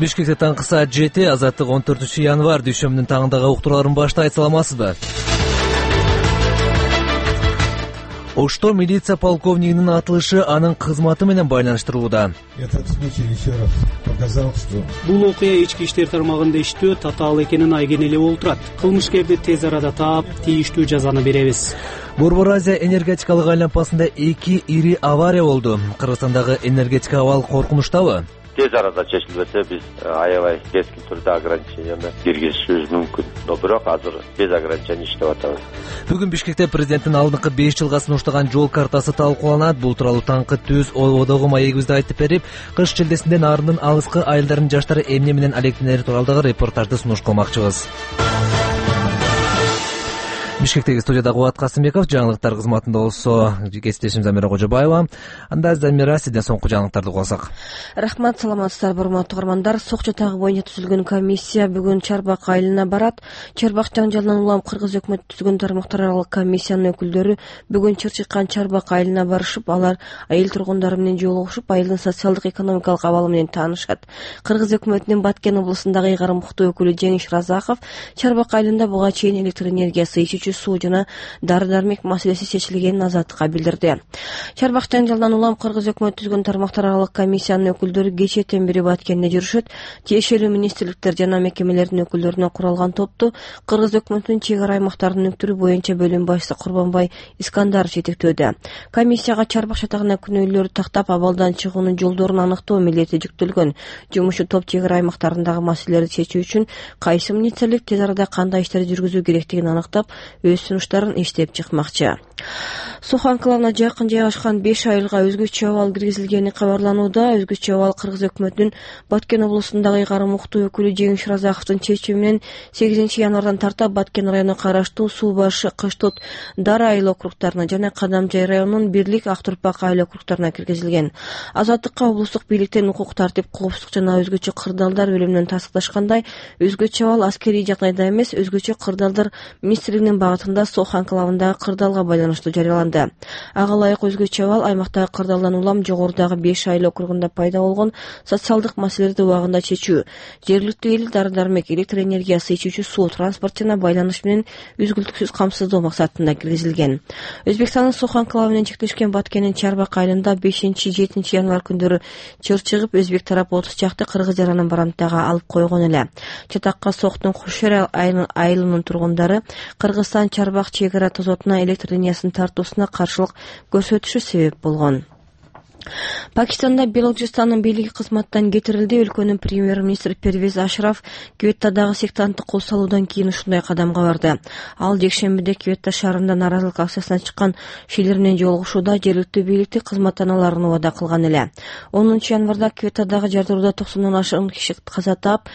Бишкекте таңкы саат 7, Азаттык 14 январь дүйшөмдүн таңындагы уктурууларын баштайт, саламатсызбы. Ошто милиция полковнигинин атылышы анын кызматы менен байланыштырылууда. Этот случай еще раз показал, что бул окуя ички иштер тармагында иштөө татаал экенин айгенелеп олтурат. Кылмышкерди тез арада таап, тийиштүү жазаны беребиз. Борбор Азия энергетикалык айланпасында 2 ири авария болду. Кыргызстандагы энергетика абал коркунучтабы? Тез арада чечилбесе биз аябай кескин түрдө ограниченияны киргизишибиз мүмкүн. Но бирок азыр без ограничений иштеп атабыз. Бүгүн Бишкекте президенттин алдыңкы 5 жылга сунуштаган жол картасы талкууланат. Бул тууралуу таңкы түз ободогу маегибизде айтып берип, кыш чилдесинде нарындын алыскы айылдардын жаштары эмне менен алектенери тууралуу репортажды сунуш кылмакчыбыз. Бишкектеги студияда Кубат Касымбеков, жаңылыктар кызматында болсо кесиптешим Замира Кожобаева. Анда Замира, сизден соңку жаңылыктарды угасак. Рахмат, саламатсыздар, урматтуу угармандар. Сок жатагы боюнча түзүлгөн комиссия бүгүн Чарбак айылына барат. Чарбак жаңжалынан улам Кыргыз өкмөтү түзгөн тармактар аралык комиссиянын өкүлдөрү бүгүн чыр чыккан Чарбак айылына барышып, алар айыл тургундары менен жолугушуп, айылдын социалдык экономикалык абалы менен таанышат. Кыргыз өкмөтүнүн Баткен облусундагы ыйгарым муктуу өкүлү Жеңиш Разахов Чарбак айылында буга чейин электр энергиясы, ичүүчү суу жана дары-дармек маселеси чечилгенин Азаттыкка билдирди. Чарбак жаңжалынан улам Кыргыз өкмөтү түзгөн тармактар аралык комиссиянын өкүлдөрү кечээден бери Баткенде жүрүшөт. Тиешелүү министрликтер жана мекемелердин өкүлдөрүнөн куралган топту Кыргыз өкмөтүнүн чек ара аймактарынын өктүрүү боюнча бөлүм башчысы Курбанбай Искандаров жетектөөдө. Комиссияга Чарбак шатагына күнөөлөрдү тактап, абалдан чыгуунун жолдорун аныктоо милдети жүктөлгөн. Жумушчу топ чек ара аймактарындагы маселелерди чечүү үчүн кайсы министрлик тез арада кандай иштерди жүргүзүү керектигин аныктап, өз сунуштарын иштеп чыкмакчы. Сох анклавына жакын жайгашкан 5 айылга өзгөчө абал киргизилгени кабарланууда. Өзгөчө абал Кыргыз өкмөтүнүн Баткен облусундагы ыйгарым муктуу өкүлү Жеңиш Разаховдун чечими менен 8 январдан тарта Баткен районуна караштуу Суу башы, Кыштот, Дара айыл округтарына жана Кадамжай районунун Бирлик, Актурпак айыл округтарына киргизилген. Азаттыкка облустук бийликтен укук тартип, коопсуздук жана өзгөчө кырдаалдар бөлүмүнөн тастыкташкандай, өзгөчө абал аскерий жагдайда эмес, өзгөчө кырдаалдар министрлигинин багытында Сох анклавындагы кырдаалга байланыштуу жарыяланды. Ага ылайык өзгөчө абал аймактагы кырдаалдан улам жогорудагы 5 айыл округунда пайда болгон социалдык маселелерди убагында чечүү, жергиликтүү эл дары-дармек, электр энергиясы, ичүүчү суу, транспорт жана байланыш менен үзгүлтүксүз камсыздоо максатында киргизилген. Өзбекстандын Сох анклавы менен чектешкен Баткендин Чарбак айылында 5-7 январь күндөрү чыр чыгып, өзбек тарапы 30 чакты кыргыз жаранын барымтага алып койгон эле. Чатакка Сохтун Кушер айылынын тургундары Кыргызстан Чарбак чек ара тозотуна электр линиясынын тартуусуна каршылык көрсөтүшү себеп болгон. Пакистанда Белуджистанын бийлиги кызматтан кетирилди. Өлкөнүн премьер-министри Первез Ашраф Кветтадагы сектанттык кол салуудан кийин ушундай кадамга барды. Ал жекшембиде Кветта шаарында нааразылык акциясына чыккан шилер менен жолугушууда жергиликтүү бийликти кызматтан аларын убада кылган эле. 10 январда Кветтадагы жардырууда 90 ашык киши каза таап,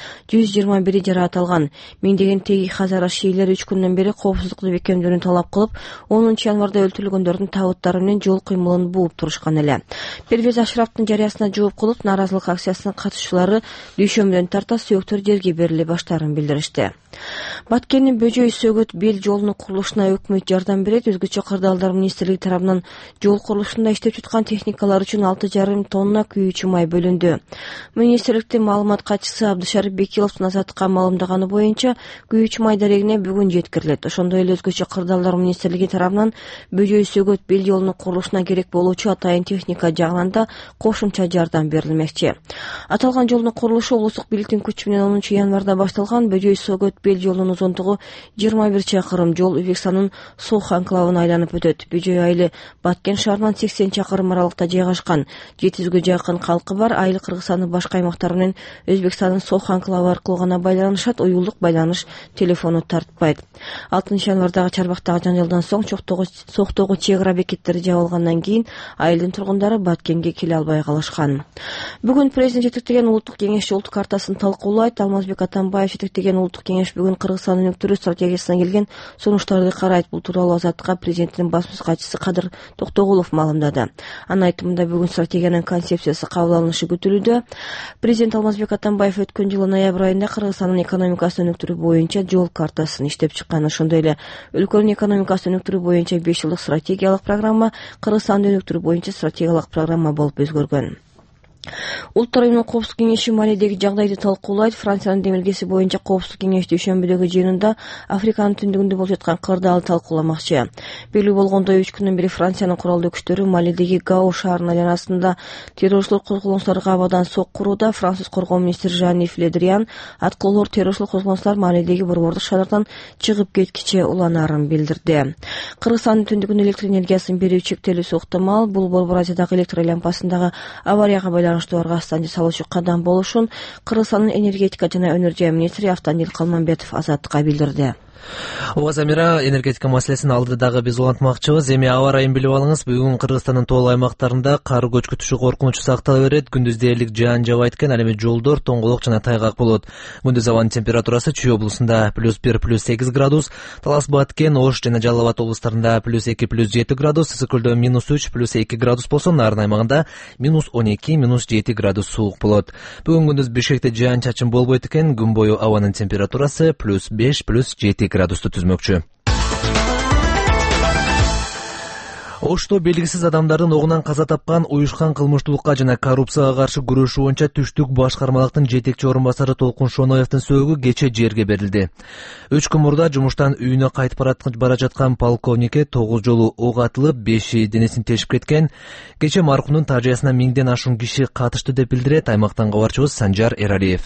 121 жараат алган. Миңдеген теги хазара шиилер 3 күндөн бери коопсуздукту бекемдөөнү талап кылып, 10 январда өлтүрүлгөндөрдүн табыттары менен жол кыймылын бууп турушкан эле. Первез Ашрафтын жарыясына жооп кылып, нааразылык акциясынын катышчылары дүйшөмбүдөн тарта сүйөктөр жерге бериле баштаарын билдиришти. Баткендин Бөжөй Сөгөт бел жолунун курулушуна өкмөт жардам берет. Өзгөчө кырдаалдар министрлиги тарабынан жол курулушунда иштеп жаткан техникалар үчүн 6,5 тонна күйүүчү май бөлүндү. Министрликтин маалымат катчысы Абдышарып Бекиловдун Азаттыкка маалымдаганы боюнча, күйүүчү май дарегине бүгүн жеткирилет. Ошондой эле өзгөчө кырдаалдар министрлиги тарабынан Бөжөй Сөгөт бел жолунун курулушуна керек болуучу атайын техника жагынан кошумча жардам берилмекчи. Аталган жолдун курулушу облустук бийликтин күчү менен 10 январда башталган. Бөжөй Сөгөт бел жолунун узундугу 21 чакырым жол Өзбекстандын Сох анклавын айланып өтөт. Бөжөй айылы Баткен шаарынан 80 чакырым аралыкта жайгашкан. 700гө жакын калкы бар. Айыл Кыргызстандын башка аймактары менен Өзбекстандын Сох анклавы аркылуу гана байланышат. Уюлдук байланыш телефону тартпайт. 6 январдагы Чарбактагы жаңжалдан соң Сохтогу чек ара бекеттери жабылгандан кийин айылдын тургундары Баткенге келе албай калышкан. Бүгүн президент жетектеген улуттук кеңеш жол картасын талкуулайт. Алмазбек Атамбаев жетектеген улуттук кеңеш бүгүн Кыргызстандын өктүрүү стратегиясына келген сунуштарды карайт. Бул тууралуу Азаттыкка президенттин басма катчысы Кадыр Токтогулов маалымдады. Анын айтымында бүгүн стратегиянын концепциясы кабыл алынышы күтүлүүдө. Президент Алмазбек Атамбаев өткөн жылы ноябрь айында Кыргызстандын экономикасын өнүктүрүү боюнча жол картасын иштеп чыккан. Ошондой эле өлкөнүн экономикасын өнүктүрүү боюнча 5 жылдык стратегиялык программа, Кыргызстанды өнүктүрүү боюнча стратегиялык программа болуп өзгөргөн. Улуттар уюмунун Коопсуздук кеңеши Малидеги жагдайды талкуулайт. Франциянын демилгеси боюнча Коопсуздук кеңеш дүйшөмбүдөгү жыйынында Африканын түндүгүндө болуп жаткан кырдаалды талкууламакчы. Белгилүү болгондой, 3 күндөн бери Франциянын куралдуу күчтөрү Малидеги Гау шаарынын айланасында террорчулук козголоңчуларга абадан сок курууда. Француз коргоо министри Жан-Ив Le Drian аткылуулар террорчулук козголоңчулар Малидеги борбордук шаарлардан чыгып кеткиче уланаарын билдирди. Кыргызстандын түндүгүндө электр энергиясын берүү чектелүүсү ыктымал. Бул Борбор Азиядагы электр лампасындагы аварияга байланыштуу ыргастан жасалуучу кадам болушун Кыргызстандын энергетика жана өнөр жай министри Автандил Калманбетов Азаттыкка билдирди. Ооба Замира, энергетика маселесин алды дагы биз улантмакчыбыз. Эми аба ырайын билип алыңыз. Бүгүн Кыргызстандын тоол аймактарында кар көчкү коркунучу сактала берет. Күндүз дээрлик жаан жаабайт экен, ал эми жолдор тоңголок жана тайгак болот. Күндүз абанын температурасы Чүй облусунда +1 +8 градус, Талас Баткен, Ош жана Жалал Абад облустарында +2 +7 градус, Ысык-Көлдө -3 +2 градус болсо, Нарын аймагында -12 -7 градус суук болот. Бүгүн күндүз Бишкекте жаан чачын болбойт экен. Күн бою абанын температурасы +5 +7 градусту түзмөкчү. Ошто белгисиз адамдардын огунан каза тапкан уюшкан кылмыштуулукка жана коррупцияга каршы күрөшүү боюнча түштүк башкармалыктын жетекчи орун басары Толкун Шоноевдин сөөгү кече жерге берилди. 3 күн мурда жумуштан үйүнө кайтып бара жаткан полковникке 9 жолу ок атылып, 5 денесин тешип кеткен. Кече маркумдун тажыясына 1000ден ашуун киши катышты деп билдирет аймактан кабарчыбыз Санжар Эралиев.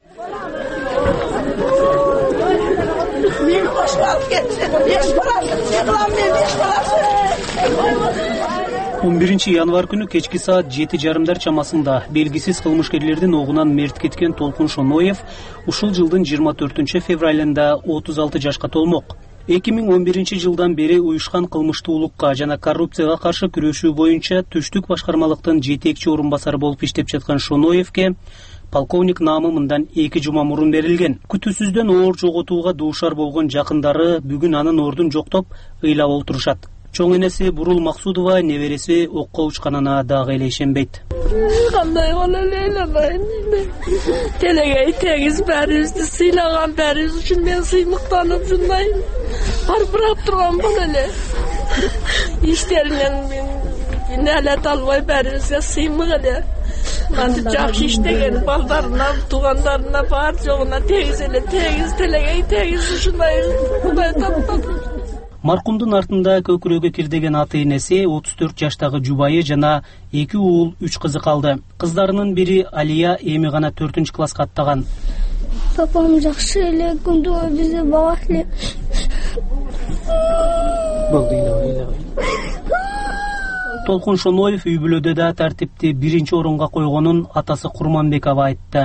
11 январь күнү кечки саат 7:30 чамасында белгисиз кылмышкерлердин огунан мерт кеткен Толкун Шоноев ушул жылдын 24 февралында 36 жашка толмок. 2011 жылдан бери уюшкан кылмыштуулукка жана коррупцияга каршы күрөшүү боюнча түштүк башкармалыктын жетекчи орун басары болуп иштеп жаткан Шоноевке полковник наамы мындан 2 жума мурун берилген. Күтүүсүздөн оор жоготууга дуушар болгон жакындары бүгүн анын ордун жоктоп ыйлап олтурушат. Чоң энеси Бурул Максудова небереси окко учканына дагы эле ишенбейт. Кандай боло эле телегей тегиз бәрибизди сыйлаган бәрибиз үчүн мен сыймыктанып жунайм. Арбырап турган боло эле. Иштеринен мен эле албай бәрибизге сыймык эле. Кантип жакшы иштеген балдарына, туугандарына бар жогуна тегиз эле тегиз телегей тегиз ушундай Кудай таптап. Маркумдун артында көкүрөгө кирдеген аты энеси 34 жаштагы жубайы жана 2 уул 3 кызы калды. Кыздарынын бири Алия эми гана 4-класска аттаган. Папам жакшы эле күндү бизди багат эле. Толкун Шоноев үй бүлөдө да тартипти биринчи орунга койгонун атасы Курманбекова айтты.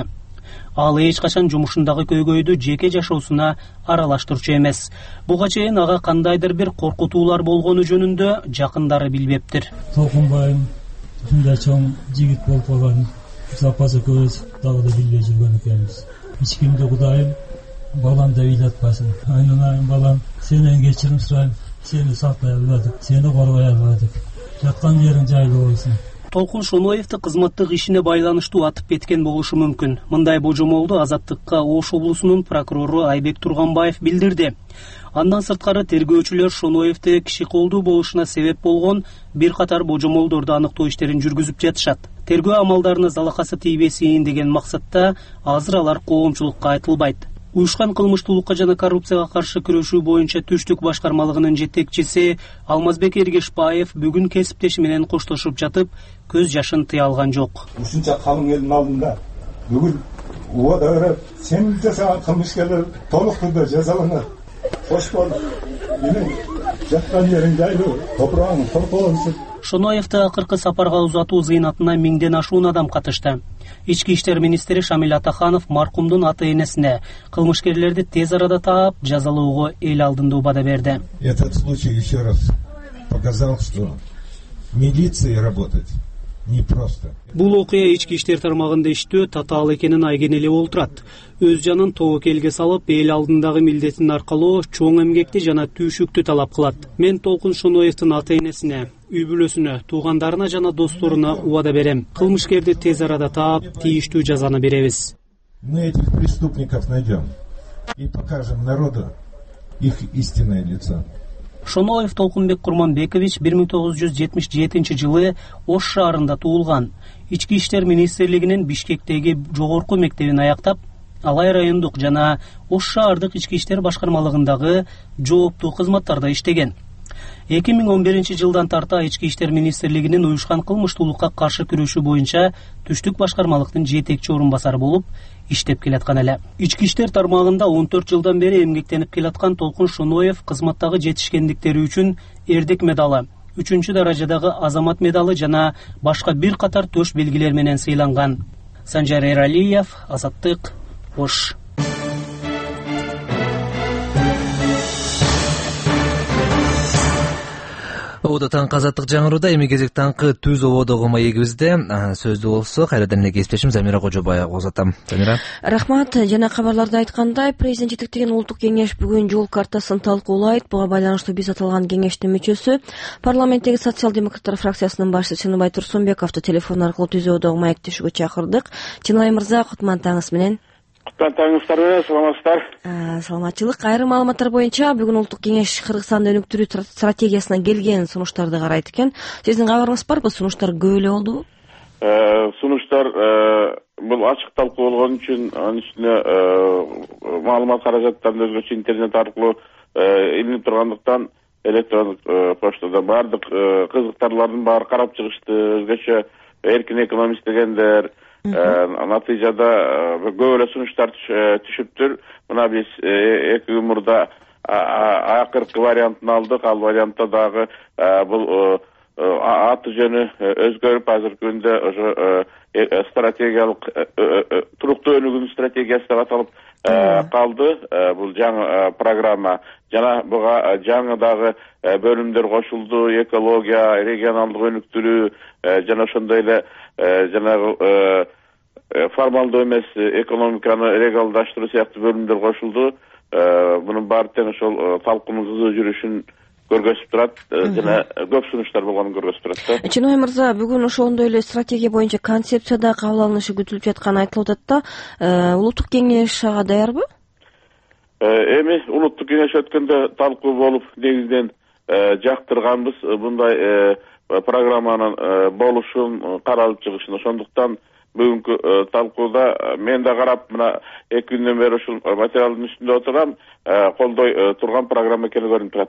Ал эч качан жумушундагы көйгөйдү жеке жашоосуна аралаштырчу эмес. Буга чейин ага кандайдыр бир коркутуулар болгону жөнүндө жакындары билбептир. Толкун байым ушундай чоң жигит болуп калган запасы көз дагы да билбей жүргөн экенбиз. Эч кимди Кудайым баламды ыйлатпасын. Айнанайым балам, сенен кечирим сурайм. Сени сактай албадык, сени коргой албадык. Жаткан жериң жайлуу болсун. Толкун Шоноевди кызматтык ишине байланыштуу атып кеткен болушу мүмкүн. Мындай божомолду Азаттыкка Ош облусунун прокурору Айбек Турганбаев билдирди. Андан сырткары тергөөчүлөр Шоноевди киши колдуу болушуна себеп болгон бир катар божомолдорду аныктоо иштерин жүргүзүп жатышат. Тергөө амалдарына залакасы тийбесин деген максатта азыр алар коомчулукка айтылбайт. Уюшкан кылмыштуулукка жана коррупцияга каршы күрөшүү боюнча түштүк башкармалыгынын жетекчиси Алмазбек Эргешбаев бүгүн кесиптеши менен коштошуп жатып, көз жашын тыя алган жок. Ушунча калың элдин алдында бүгүн убада берип, сен жасаган кылмышкерлер толук түрдө жазаланат. Кош бол. Менин жаткан жериң жайлуу, топурагың толкоонсуз. Шоноевди акыркы сапарга узатуу зыйнатына 1000ден ашуун адам катышты. Ички иштер министри Шамил Атаханов маркумдун аты энесине кылмышкерлерди тез арада таап, жазалоого эл алдында убада берди. Этот случай еще раз показал, что милиция работать непросто. Бул окуя ички иштер тармагында иштөө татаал экенин айгенелеп олтурат. Өз жанын тобокелге салып, эл алдындагы милдетин аркалоо чоң эмгекти жана түйшүктү талап кылат. Мен Толкун Шоноевдин аты энесине, үй бүлөсүнө, туугандарына жана досторуна убада берем. Кылмышкерди тез арада таап, тийиштүү жазаны беребиз. Мы этих преступников найдем и покажем народу их истинное лицо. Шоноев Толкунбек Курманбекович 1977 Ош шаарында туулган. Ички иштер министрлигинин Бишкектеги жогорку мектебин аяктап, Алай райондук жана Ош шаардык ички иштер башкармалыгындагы жооптуу кызматтарда иштеген. 2011 жылдан тарта ички иштер министрлигинин уюшкан кылмыштуулукка каршы күрөшүү боюнча түштүк башкармалыктын жетекчи орун басары болуп иштеп келаткан эле. Ички иштер тармагында 14 жылдан бери эмгектенип келаткан Толкун Шоноев кызматтагы жетишкендиктери үчүн Эрдек медалы, 3-даражадагы Азамат медалы жана башка бир катар төш белгилер менен сыйланган. Санжар Эралиев, Азаттык, Ош. Ободо таңкы азаттык жаңырууда эми кезек таңкы түз ободогу маегибизде. Сөздү болсо кайрадан эле кесиптешим Замира Кожобаева узатам. Замира. Рахмат. Жана кабарларда айткандай, президент жетектеген улуттук кеңеш бүгүн жол картасын талкуулайт. Буга байланыштуу биз аталган кеңештин мүчөсү парламенттеги социал-демократтар фракциясынын башчысы Чыныбай Турсунбековду телефон аркылуу түз ободогу маектешүүгө чакырдык. Чыныбай мырза, кутман таңыңыз менен. Таңыңыздар менен, саламатсыздар. Саламатчылык. Айрым маалыматтар боюнча бүгүн улуттук кеңеш Кыргызстанды өнүктүрүү стратегиясынан келген сунуштарды карайт экен. Сиздин кабарыңыз барбы? Сунуштар көп эле болдубу? Сунуштар бул ачык талкуу болгон үчүн анын үстүнө маалымат каражаттарын өзгөчө интернет аркылуу илинип тургандыктан электрондук поштада баардык кызыктарлардын баары карап чыгышты. Өзгөчө эркин экономист дегендер натыйжада көп эле сунуштар түшүптүр. Мына биз 2 күн мурда акыркы вариантын алдык. Ал вариантта дагы бул аты жөнү өзгөрүп азыркы күндө ошо стратегиялык туруктуу өнүгүү стратегиясы деп аталып калды. Бул жаңы программа жана буга жаңы дагы бөлүмдөр кошулду. Экология, регионалдык өнүктүрүү жана ошондой эле жанагы формалдуу эмес экономиканы легалдаштыруу сыяктуу бөлүмдөр кошулду. Мунун баары тең ошол талкуунун кызуу жүрүшүн көргөзүп турат жана көп сунуштар болгонун көргөзүп турат. Чыныбай мырза, бүгүн ошондой эле стратегия боюнча концепцияда кабыл алынышы күтүлүп жатканы айтылып атат да. Улуттук кеңеш ага даярбы? Эми улуттук кеңеш өткөндө талкуу болуп, негизинен жактырганбыз мындай программанын болушун, каралып чыгышын. Ошондуктан бүгүнкү талкууда мен да карап, мына 2 күндөн бери ушул материалдын үстүндө отурам, колдой турган программа экени көрүнүп турат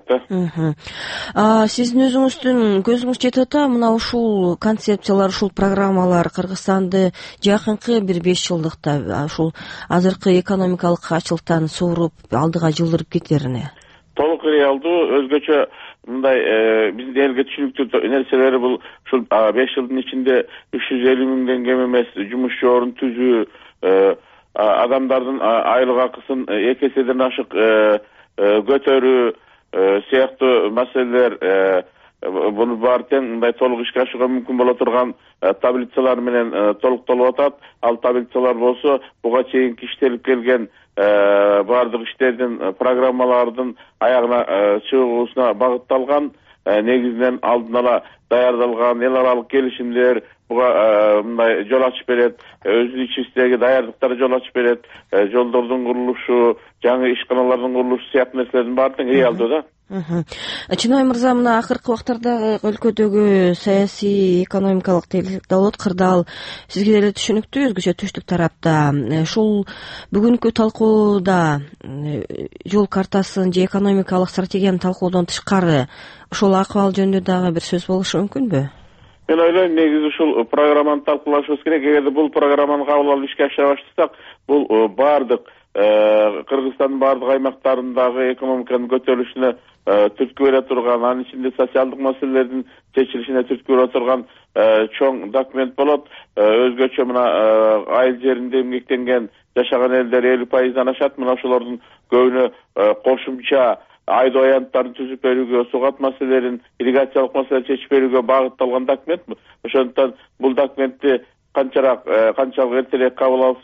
да. Сиздин өзүңүздүн көзүңүз жетип атат, мына ушул концепциялар, ушул программалар Кыргызстанды жакынкы бир 5 жылдыкта ушул азыркы экономикалык ачылыктан сууруп алдыга жылдырып кетерине? Толук реалдуу, өзгөчө мындай биздин элге түшүнүктүү нерселери бул ушул 5 жылдын ичинде 350 миңден кем эмес жумушчу орун түзүү, адамдардын айлык акысын 2 эседен ашык көтөрүү сыяктуу маселелер, буну баары тең мындай толук ишке ашууга мүмкүн боло турган таблицалар менен толуктолуп атат. Ал таблицалар болсо буга чейинки иштелип келген баардык иштердин программалардын аягына чыгуусуна багытталган, негизинен алдын ала даярдалган эл аралык келишимдер буга мындай жол ачып берет. Өзүнүн ичибиздеги даярдыктар жол ачып берет. Жолдордун курулушу, жаңы ишканалардын курулушу сыяктуу нерселердин баары тең реалдуу да. Чыныбай мырза, мына акыркы убактарда өлкөдөгү саясий, экономикалык тейлик кырдаал сизге деле түшүнүктүү, өзгөчө түштүк тарапта. Ушул бүгүнкү талкууда жол картасын же экономикалык стратегияны талкуудон тышкары ошол акыбал жөнүндө дагы бир сөз болушу мүмкүнбү? Мен ойлойм, негизи ушул программаны талкуулашыбыз керек. Эгерде бул программаны кабыл алып ишке ашыра баштасак, бул баардык Кыргызстандын баардык аймактарындагы экономиканын көтөрүлүшүнө түрткү бере турган, анын ичинде социалдык маселелердин чечилишине түрткү бере турган чоң документ болот. Өзгөчө мына айыл жеринде эмгектенген жашаган элдер 50%дан ашат. Мына ошолордун көбүнө кошумча айдоо аянттарын түзүп берүүгө, сугат маселелерин, ирригациялык маселелерди чечип берүүгө багытталган документ. Ошондуктан бул документти канчалык эртерээк кабыл алсак,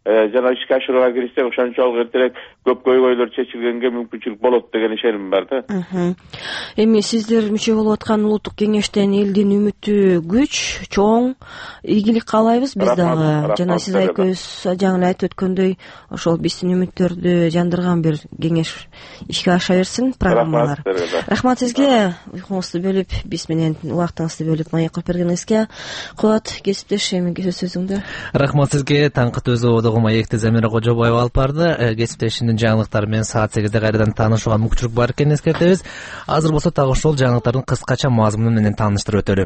жана ишке ашырууга киришсек ошончолук эртерээк көп көйгөйлөр чечилгенге мүмкүнчүлүк болот деген ишеним бар да. Эми сиздер мүчө болуп аткан улуттук кеңештен элдин үмүтү күч, чоң, ийгилик каалайбыз биз дагы. Жана сиз экөөбүз жаңы айтып өткөндөй, ошол биздин үмүттөрдү жандырган бир кеңеш ишке аша берсин, программалар. Рахмат сизге, уйкуңузду бөлүп, биз менен убактыңызды бөлүп маек кылып бергениңизге. Кубат кесиптеш, эми сөзүңдү. Рахмат сизге. Таңкы Төз ободогу маекти Замира Кожобаева алып барды. Кесиптешинин жаңылыктары менен саат 8-де кайрадан таанышууга мүмкүнчүлүк бар экенин эскертебиз. Азыр болсо так ошол жаңылыктардын кыскача мазмуну менен тааныштырып өтөлү.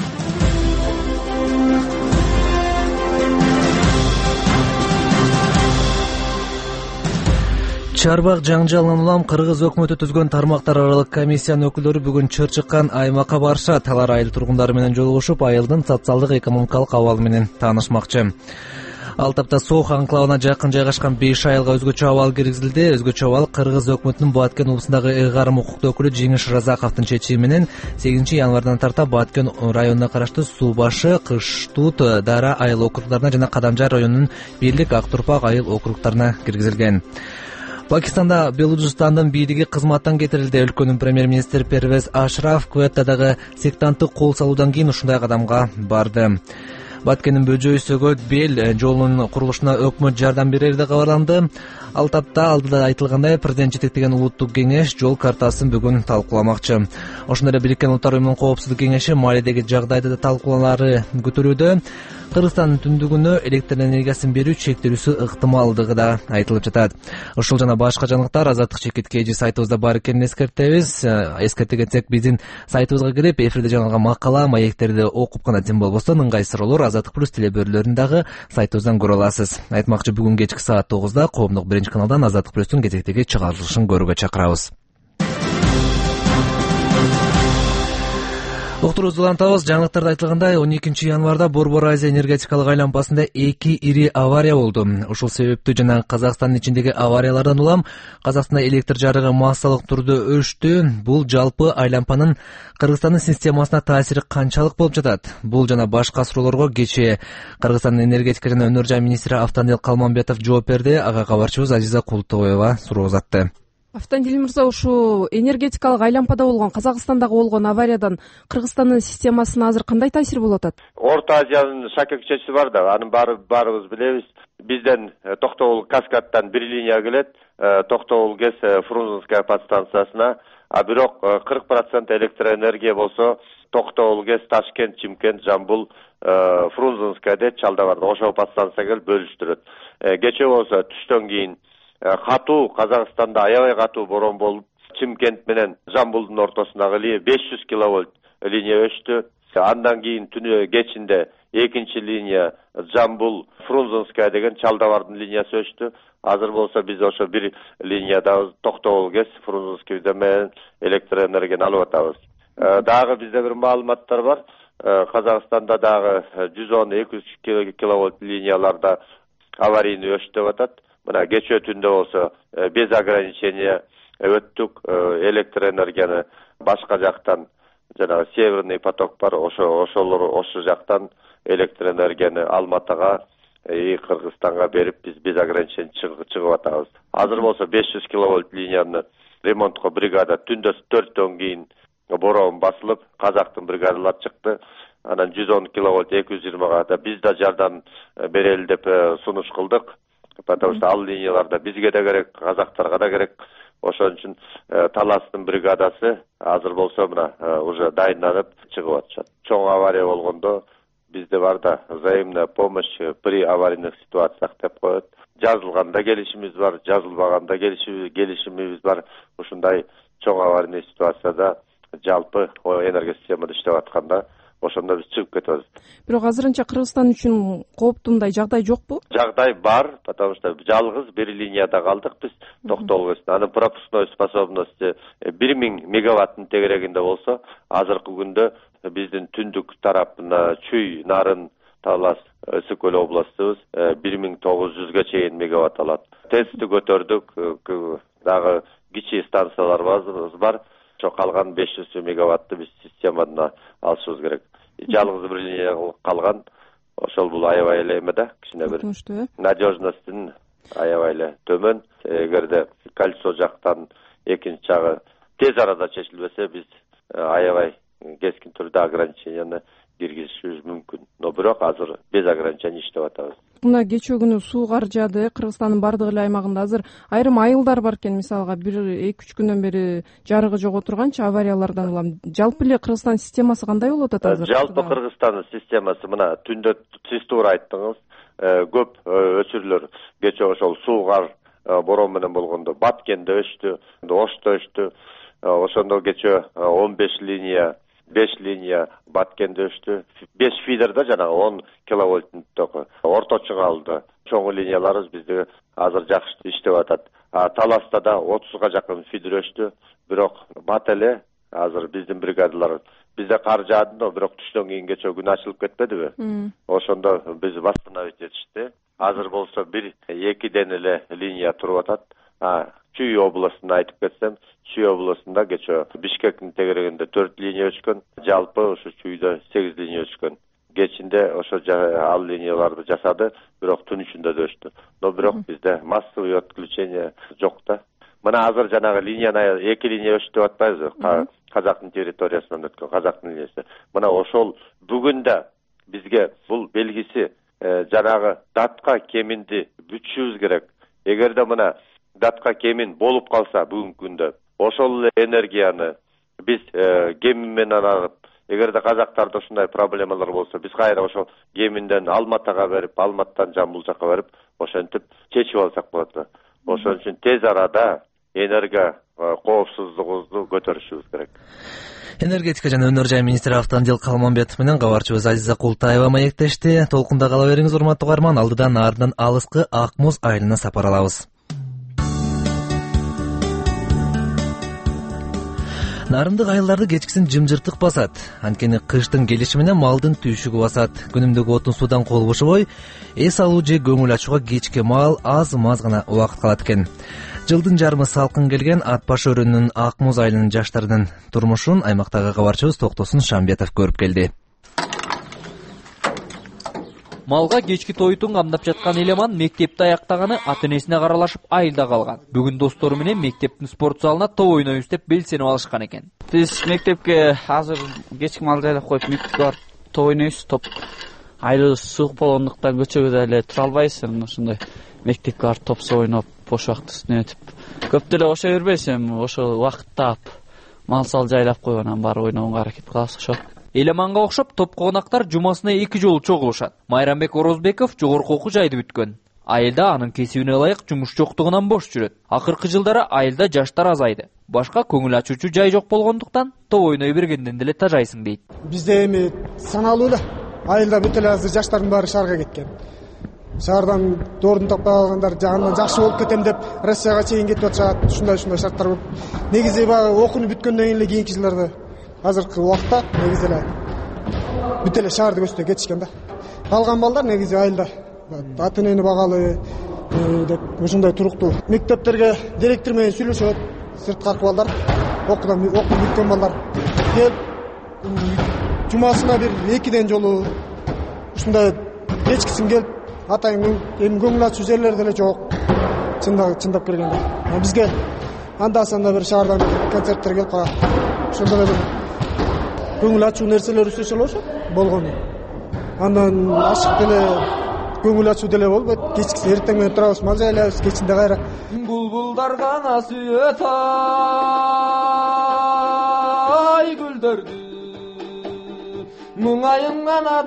Чарбак жаңжалынан улам Кыргыз өкмөтү түзгөн тармактар аралык комиссиянын өкүлдөрү бүгүн чыр чыккан аймакка барышат. Алар айыл тургундары менен жолугушуп, айылдын социалдык экономикалык абалы менен таанышмакчы. Алтапта Сох анклавына жакын жайгашкан 5 айылга өзгөчө абал киргизилди. Өзгөчө абал Кыргыз өкмөтүнүн Баткен облусундагы ыйгарым укуктуу өкүлү Жеңиш Разаковдун чечими менен 8 январдан тарта Баткен районуна караштуу Суу башы, Кыштут, Дара айыл округдарына жана Кадамжай районунун Бийлик, Ак Турпак айыл округдарына киргизилген. Пакистанда Белужистандын бийлиги кызматтан кетирилди. Өлкөнүн премьер-министри Первез Ашраф Кветтадагы сектанттык кол салуудан кийин ушундай кадамга барды. Баткендин Бөжөй Сөгөт Бел жолунун курулушуна өкмөт жардам берери да кабарланды. Алтапта алдыда айтылгандай, президент жетектеген улуттук кеңеш жол картасын бүгүн талкууламакчы. Ошондой эле Бириккен Улуттар Уюмунун коопсуздук кеңеши Малидеги жагдайды да талкуулаары көтөрүүдө. Кыргызстандын түндүгүнө электр энергиясын берүү чектелүүсү ыктымалдыгы да айтылып жатат. Ушул жана башка жаңылыктар Азаттык чекит KG сайтыбызда бар экенин эскертебиз. Эскерте кетсек, биздин сайтыбызга кирип, эфирде жаңылган макала, маектерди окуп гана тим болбостон ыңгайсыроолор Азаттык плюс телебөрүлөрүн дагы сайтыбыздан көрө аласыз. Айтмакчы, бүгүн кечки саат 9-да коомдук биринчи каналдан Азаттык плюстун кезектеги чыгарылышын көрүүгө чакырабыз. Уктурубузду улантабыз. Жаңылыктарда айтылгандай, 12 январда Борбор Азия энергетикалык айланпасында 2 ири авария болду. Ушул себептүү жана Казакстандын ичиндеги авариялардан улам Казакстанда электр жарыгы массалык түрдө өштү. Бул жалпы айланпанын Кыргызстандын системасына таасири канчалык болуп жатат? Бул жана башка суроолорго кечээ Кыргызстандын энергетика жана өнөр жай министри Автандил Калманбетов жооп берди. Ага кабарчыбыз Азиза Култоева суроо узатты. Автандил мырза, ушу энергетикалык айланпада болгон, Казакстандагы болгон авариядан Кыргызстандын системасына азыр кандай таасир болуп атат? Орто Азиянын шакекчеси бар да, анын баарыбыз билебиз. Бизден Токтогул Каскадтан бир линия келет, Токтогул ГЭС Фрунзенская подстанциясына, а бирок 40% электроэнергия болсо Токтогул ГЭС Ташкент, Чимкент, Жамбыл, Фрунзенскаяда Чалдабарда ошол подстанцияга бөлүштүрөт. Кечээ болсо түштөн кийин катуу Казакстанда аябай катуу борон болуп, Чимкент менен Жамбылдын ортосундагы 500 киловольт линия өчтү. Андан кийин түнү кечинде экинчи линия Жамбыл Фрунзенская деген Чалдабардын линиясы өчтү. Азыр болсо биз ошо бир линияда Токтогул ГЭС Фрунзенский менен электроэнергияны алып атабыз. Дагы бизде бир маалыматтар бар. Казакстанда дагы 110-200 киловольт линияларда аварийный өчтү деп атат. Мына кечээ түндө болсо без ограничения өттүк, электроэнергияны башка жактан жанагы Северный поток бар, ошо жактан электроэнергияны Алматыга, Кыргызстанга берип биз без ограничения чыгып атабыз. Азыр болсо 500 киловольт линияны ремонтко бригада түндө 4төн кийин борон басылып, Казактын бригадалары чыкты. Анан 110 киловольт 220га да биз да жардам берели деп сунуш кылдык. Потому что ал линияларда бизге да керек, казактарга да керек. Ошон үчүн Таластын бригадасы азыр болсо мына уже дайындалып чыгып атышат. Чоң авария болгондо бизде бар да взаимная помощь при аварийных ситуациях деп коет. Жазылганда келишимиз бар, жазылбаганда келишимиз бар. Ушундай чоң аварийный ситуацияда жалпы энергия системада иштеп атканда ошондо биз чыгып кетебиз. Бирок азырынча Кыргызстан үчүн кооптуу мындай жагдай жокпу? Жагдай бар, потому что жалгыз бир линияда калдык биз Токтогул. Анын пропускной способности 1000 мегаваттын тегерегинде болсо, азыркы күндө биздин түндүк тарапына Чүй, Нарын, Талас, Ысык Көл областыбыз 1900га чейин мегаватт алат. Тестти көтөрдүк, дагы кичи станцияларыбыз бар. Калган 500 мегаватты биз системадан алышыбыз керек. Жалгыз бир линия калган. ошол бул аябай эле эме да, кичине бир надежностун аябай эле төмөн. Эгерде кольцо жактан экинчи жагы тез арада чечилбесе, биз аябай кескин түрдө ограниченияны киргизишибиз мүмкүн. Но бирок азыр без ограничений иштеп атабыз. Мына кечээ күнү суу каржады, Кыргызстандын бардык эле аймагында азыр айрым айылдар бар экен. Мисалга 1-2 күндөн бери жарыгы жок отурганчы авариялардан улам. Жалпы эле Кыргызстан системасы кандай болуп атат азыр? Жалпы Кыргызстандын системасы мына түндө сиз туура айттыңыз. Көп өчүрлөр кечээ ошол суу кар борон менен болгондо Баткенде өчтү, Ошто өчтү. Ошондо кечээ 15 линия 5 линия Баткенде өчтү. 5 фидерде жанагы 10 киловольттун току орточо калды. Чоң линияларыбыз бизде азыр жакшы иштеп атат. Таласта да 30га жакын фидер өчтү. Бирок бат эле азыр биздин бригадалар бизде кар жаады, но бирок түштөн кийин кечээ күн ачылып кетпедиби? Ошондо биз восстановить этишти. Азыр болсо 1-2ден эле линия туруп атат. Чүй областына айтып кетсем, Чүй областында кечээ Бишкектин тегерегинде 4 линия өчкөн, жалпы ошо Чүйдө 8 линия өчкөн. Кечинде ошо ал линияларды жасады, бирок түн ичинде да өчтү. Но бирок бизде массовый отключение жок да. Мына азыр жанагы линияны 2 линия өчтү деп атпайбызбы? Казактын территориясынан өткөн казактын линиясы. Мына ошол бүгүн да бизге бул белгиси жанагы датка кеминди бүтүшүбүз керек. Эгерде мына датка кемин болуп калса бүгүнкү күндө ошол энергияны биз кеми менен агып, эгерде казактарда ушундай проблемалар болсо, биз кайра ошол кеминден Алматага берип, Алматтан Жамбыл жакка берип, ошентип чечип алсак болот. Ошон үчүн тез арада энергия коопсуздугубузду көтөрүшүбүз керек. Энергетика жана өнөр жай министри Автандил Калманбетов менен кабарчыбыз Азиза Култаева маектешти. Толкунда кала бериңиз, урматтуу угарман. Алдыдан ардынан алыскы Ак Муз айылына сапар алабыз. Нарындык айылдарды кечкисин жымжыртык басат. Анткени кыштын келиши менен малдын түйшүгү басат. Күнүмдөгү отун судан кол бошобой, эс алуу же көңүл ачууга кечке маал аз-маз гана убакыт калат экен. Жылдын жарымы салкын келген Ат Баш өрөөнүнүн Ак Муз айылынын жаштарынын турмушун аймактагы кабарчыбыз Токтосун Шамбетов көрүп келди. Малга кечки тойтун камдап жаткан элеман мектепти аяктаганы ата-энесине каралашып айылда калган. Бүгүн достору менен мектептин спорт залына топ ойнойбуз деп белсенип алышкан экен. Биз мектепке азыр кечки мал жайлап коюп мектепке барып топ ойнойбуз. Топ айылыбыз суук болгондуктан көчөгө деле тура албайбыз. Ошондой мектепке барып топсо ойноп, бош убактыбызды өтүп. Көп деле кошо бербейбиз, ошо убакыт таап мал сал жайлап коюп анан барып ойногонго аракет кылабыз ошо. Элеманга окшоп топ конактар жумасына 2 жолу чогулушат. Майрамбек Орозбеков жогорку окуу жайды бүткөн. Айылда анын кесибине ылайык жумуш жоктугунан бош жүрөт. Акыркы жылдары айылда жаштар азайды. Башка көңүл ачуучу жай жок болгондуктан топ ойной бергенден деле тажайсың дейт. Бизде эми саналуу эле айылда бүт эле азыр жаштардын баары шаарга кеткен. Шаардан доордун таппай калгандар жагынан жакшы болуп кетем деп Россияга чейин кетип атышат. Ушундай шарттар көп. Негизи баягы окууну бүткөндөн кийин эле кийинки жылдарда азыркы убакта негизи эле бүт эле шаарды көчтө кетишкен да. Калган балдар негизи айылда ата-энени багалы деп ушундай туруктуу мектептерге директор менен сүйлөшөт. Сырткы балдар, окуу бүткөн балдар келип жумасына бир 2ден жолу ушундай кечкисин келип атайын эми көңүл ачуу жерлер деле жок. Чындап келгенде бизге анда-санда бир шаардан концерттер келип калат. Ошондой бир көңүл ачуу нерселер өсөчү болчу болгону. Андан ашык деле көңүл ачуу деле болбойт. Кечкиси эртең менен турабыз, мал жайлайбыз, кечинде кайра. Булбулдар гана сүйөт ай гүлдөрдү. Муңайым гана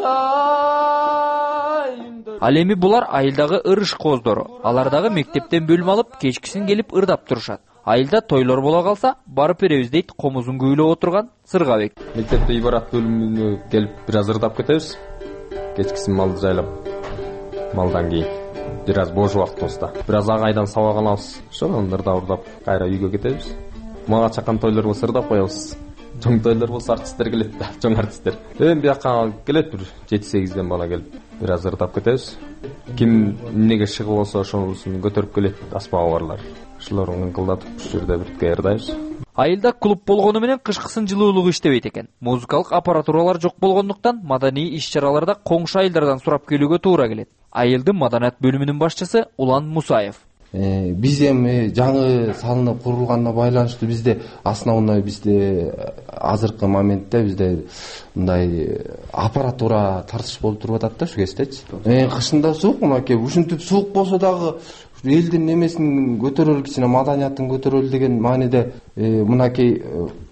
добушай. Ал эми булар айылдагы ырыш коздору. Алар дагы мектептен бөлүм алып, кечкисин келип ырдап турушат. Айылда тойлор бола калса, барып беребиз дейт комузун күүлөп отурган Сыргабек. Мектепте ибарат бөлүмүнө келип бир аз ырдап кетебиз. Кечкисин малды жайлап, малдан кийин бир аз бош убактыбызда бир аз агайдан сабак алабыз. Ошондон ырдап кайра үйгө кетебиз. Мага чакан тойлор болсо ырдап коебуз. Чоң тойлор болсо артисттер келет да, чоң артисттер. Эми бияка келет бир 7-8ден бала келип, бир аз ырдап кетебиз. Ким эмнеге шыгыл болсо ошонусун көтөрүп келет аспабы барлар. Ошолорун ыңгылдатып ушу жерде бирге ырдайбыз. Айылда клуб болгону менен кышкысын жылуулугу иштебейт экен. Музыкалык аппаратуралар жок болгондуктан маданий иш-чараларда коңшу айылдардан сурап келүүгө туура келет. Айылдын маданият бөлүмүнүн башчысы Улан Мусаев. Биз эми жаңы салынып курулганына байланыштуу бизде основной азыркы моментте бизде мындай аппаратура тартыш болуп туруп атат да ушул кездечи. Кышында суук, мынакей ушинтип суук болсо дагы элдин немесин көтөрөлү, кичине маданиятын көтөрөлү деген мааниде мынакей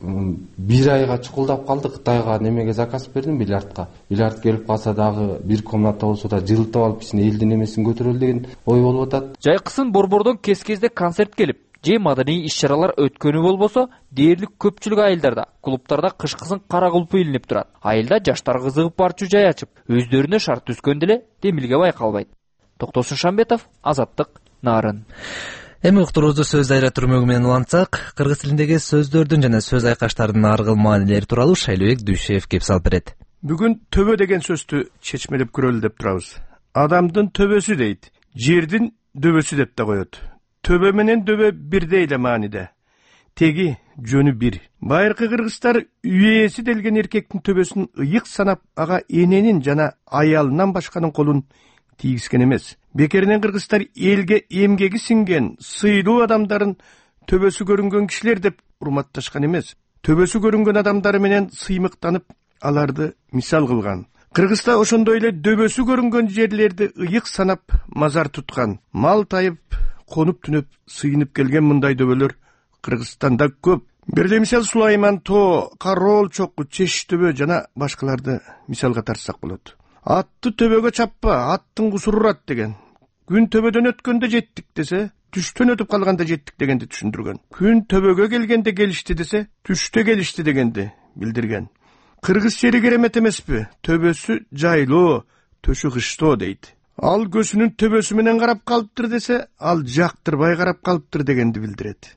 бир айга чукулдап калдык. Кытайга немеге заказ бердим, бильярдка. Бильярд келип калса дагы бир комната болсо да жылытып алып кичине элдин немесин көтөрөлү деген ой болуп атат. Жайкысын борбордон кез-кезде концерт келип, же маданий иш-чаралар өткөнү болбосо, дээрлик көпчүлүк айылдарда, клубтарда кышкысын кара кулпу илинип турат. Айылда жаштар кызыгып барчу жай ачып, өздөрүнө шарт түзгөн деле демилге байкалбайт. Токтосун Шамбетов, Азаттык, Нарын. Эми уктуруубузду сөз дайра түрмөгү менен улантсак, кыргыз тилиндеги сөздөрдүн жана сөз айкаштардын ар кыл маанилери тууралуу Шайлообек Дүйшеев кеп салып берет. Бүгүн төбө деген сөздү чечмелеп көрөлү деп турабыз. Адамдын төбөсү дейт, жердин дөбөсү деп да коет. Төбө менен дөбө бирдей эле мааниде. Теги жөнү бир. Байыркы кыргыздар үйээси делген эркектин төбөсүн ыйык санап, ага эненин жана аялынан башканын колун тийгизген эмес. Бекеринен кыргыздар элге эмгеги сиңген, сыйлуу адамдарын төбөсү көрүнгөн кишилер деп урматташкан эмес. Төбөсү көрүнгөн адамдары менен сыймыктанып, аларды мисал кылган. Кыргызда ошондой эле дөбөсү көрүнгөн жерлерди ыйык санап, мазар туткан. Мал тайып, конуп түнөп, сыйынып келген мындай дөбөлөр Кыргызстанда көп. Бирде мисал Сулайман Тоо, Кароол чокку, Чеш төбө жана башкаларды мисалга тартсак болот. Атты төбөгө чаппа, аттын кусуру урат деген. Күн төбөдөн өткөндө жеттик десе, түштөн өтүп калганда жеттик дегенди түшүндүргөн. Күн төбөгө келгенде келишти десе, түштө келишти дегенди билдирген. Кыргыз жери керемет эмеспи? Төбөсү жайлоо, төшү кыштоо дейт. Ал көсүнүн төбөсү менен карап калыптыр десе, ал жактырбай карап калыптыр дегенди билдирет.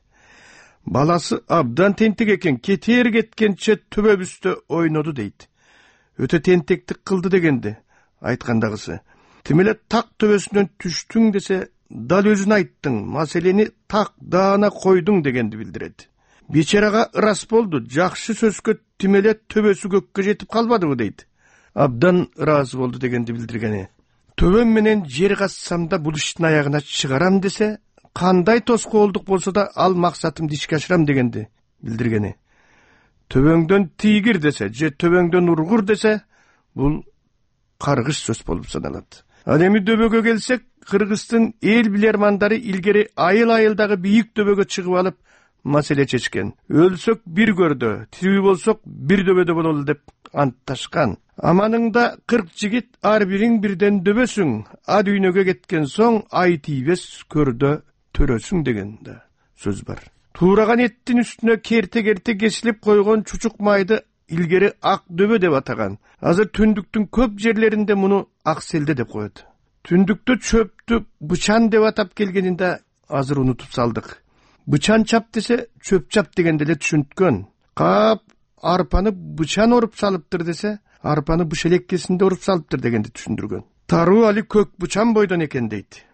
Баласы абдан тентек экен, кеткенче төбөбүздө ойноду дейт. Өтө тентектик кылды дегенди айткандагысы. Тимеле так төбөсүнөн түштүң десе, дал өзүн айттың, маселени так даана койдуң дегенди билдирет. Бечарага ырас болду, жакшы сөзгө тимеле төбөсү көккө жетип калбадыбы дейт. Абдан ыраазы болду дегенди билдиргени. Төбөм менен жер казсам да бул иштин аягына чыгарам десе, кандай тоскоолдук болсо да ал максатымды ишке ашырам дегенди билдиргени. Төбөңдөн тийгир десе, же төбөңдөн ургур десе, бул каргыш сөз болуп саналат. Ал эми дөбөгө келсек, Кыргыздын эл билермандары илгери айыл-айылдагы бийик дөбөгө чыгып алып, маселе чечкен. Өлсөк бир көрдө, тирүү болсок бир дөбөдө бололу деп антташкан. Аманыңда 40 жигит ар бириң бирден дөбөсүң, а дүйнөгө кеткен соң ай тийбес көрдө төрөсүң деген да сөз бар. Туураган эттин үстүнө керте кесилип койгон чучук майды илгери ак дөбө деп атаган. Азыр түндүктүн көп жерлеринде муну ак селде деп коет. Түндүктө чөптү бычан деп атап келгенинде азыр унутуп салдык. Бычан чап десе, чөп чап дегенде эле түшүнткөн. Кап арпаны бычан оруп салыптыр десе, арпаны быш элеккесинде оруп салыптыр дегенди түшүндүргөн. Таруу али көк бычан бойдон экен дейт.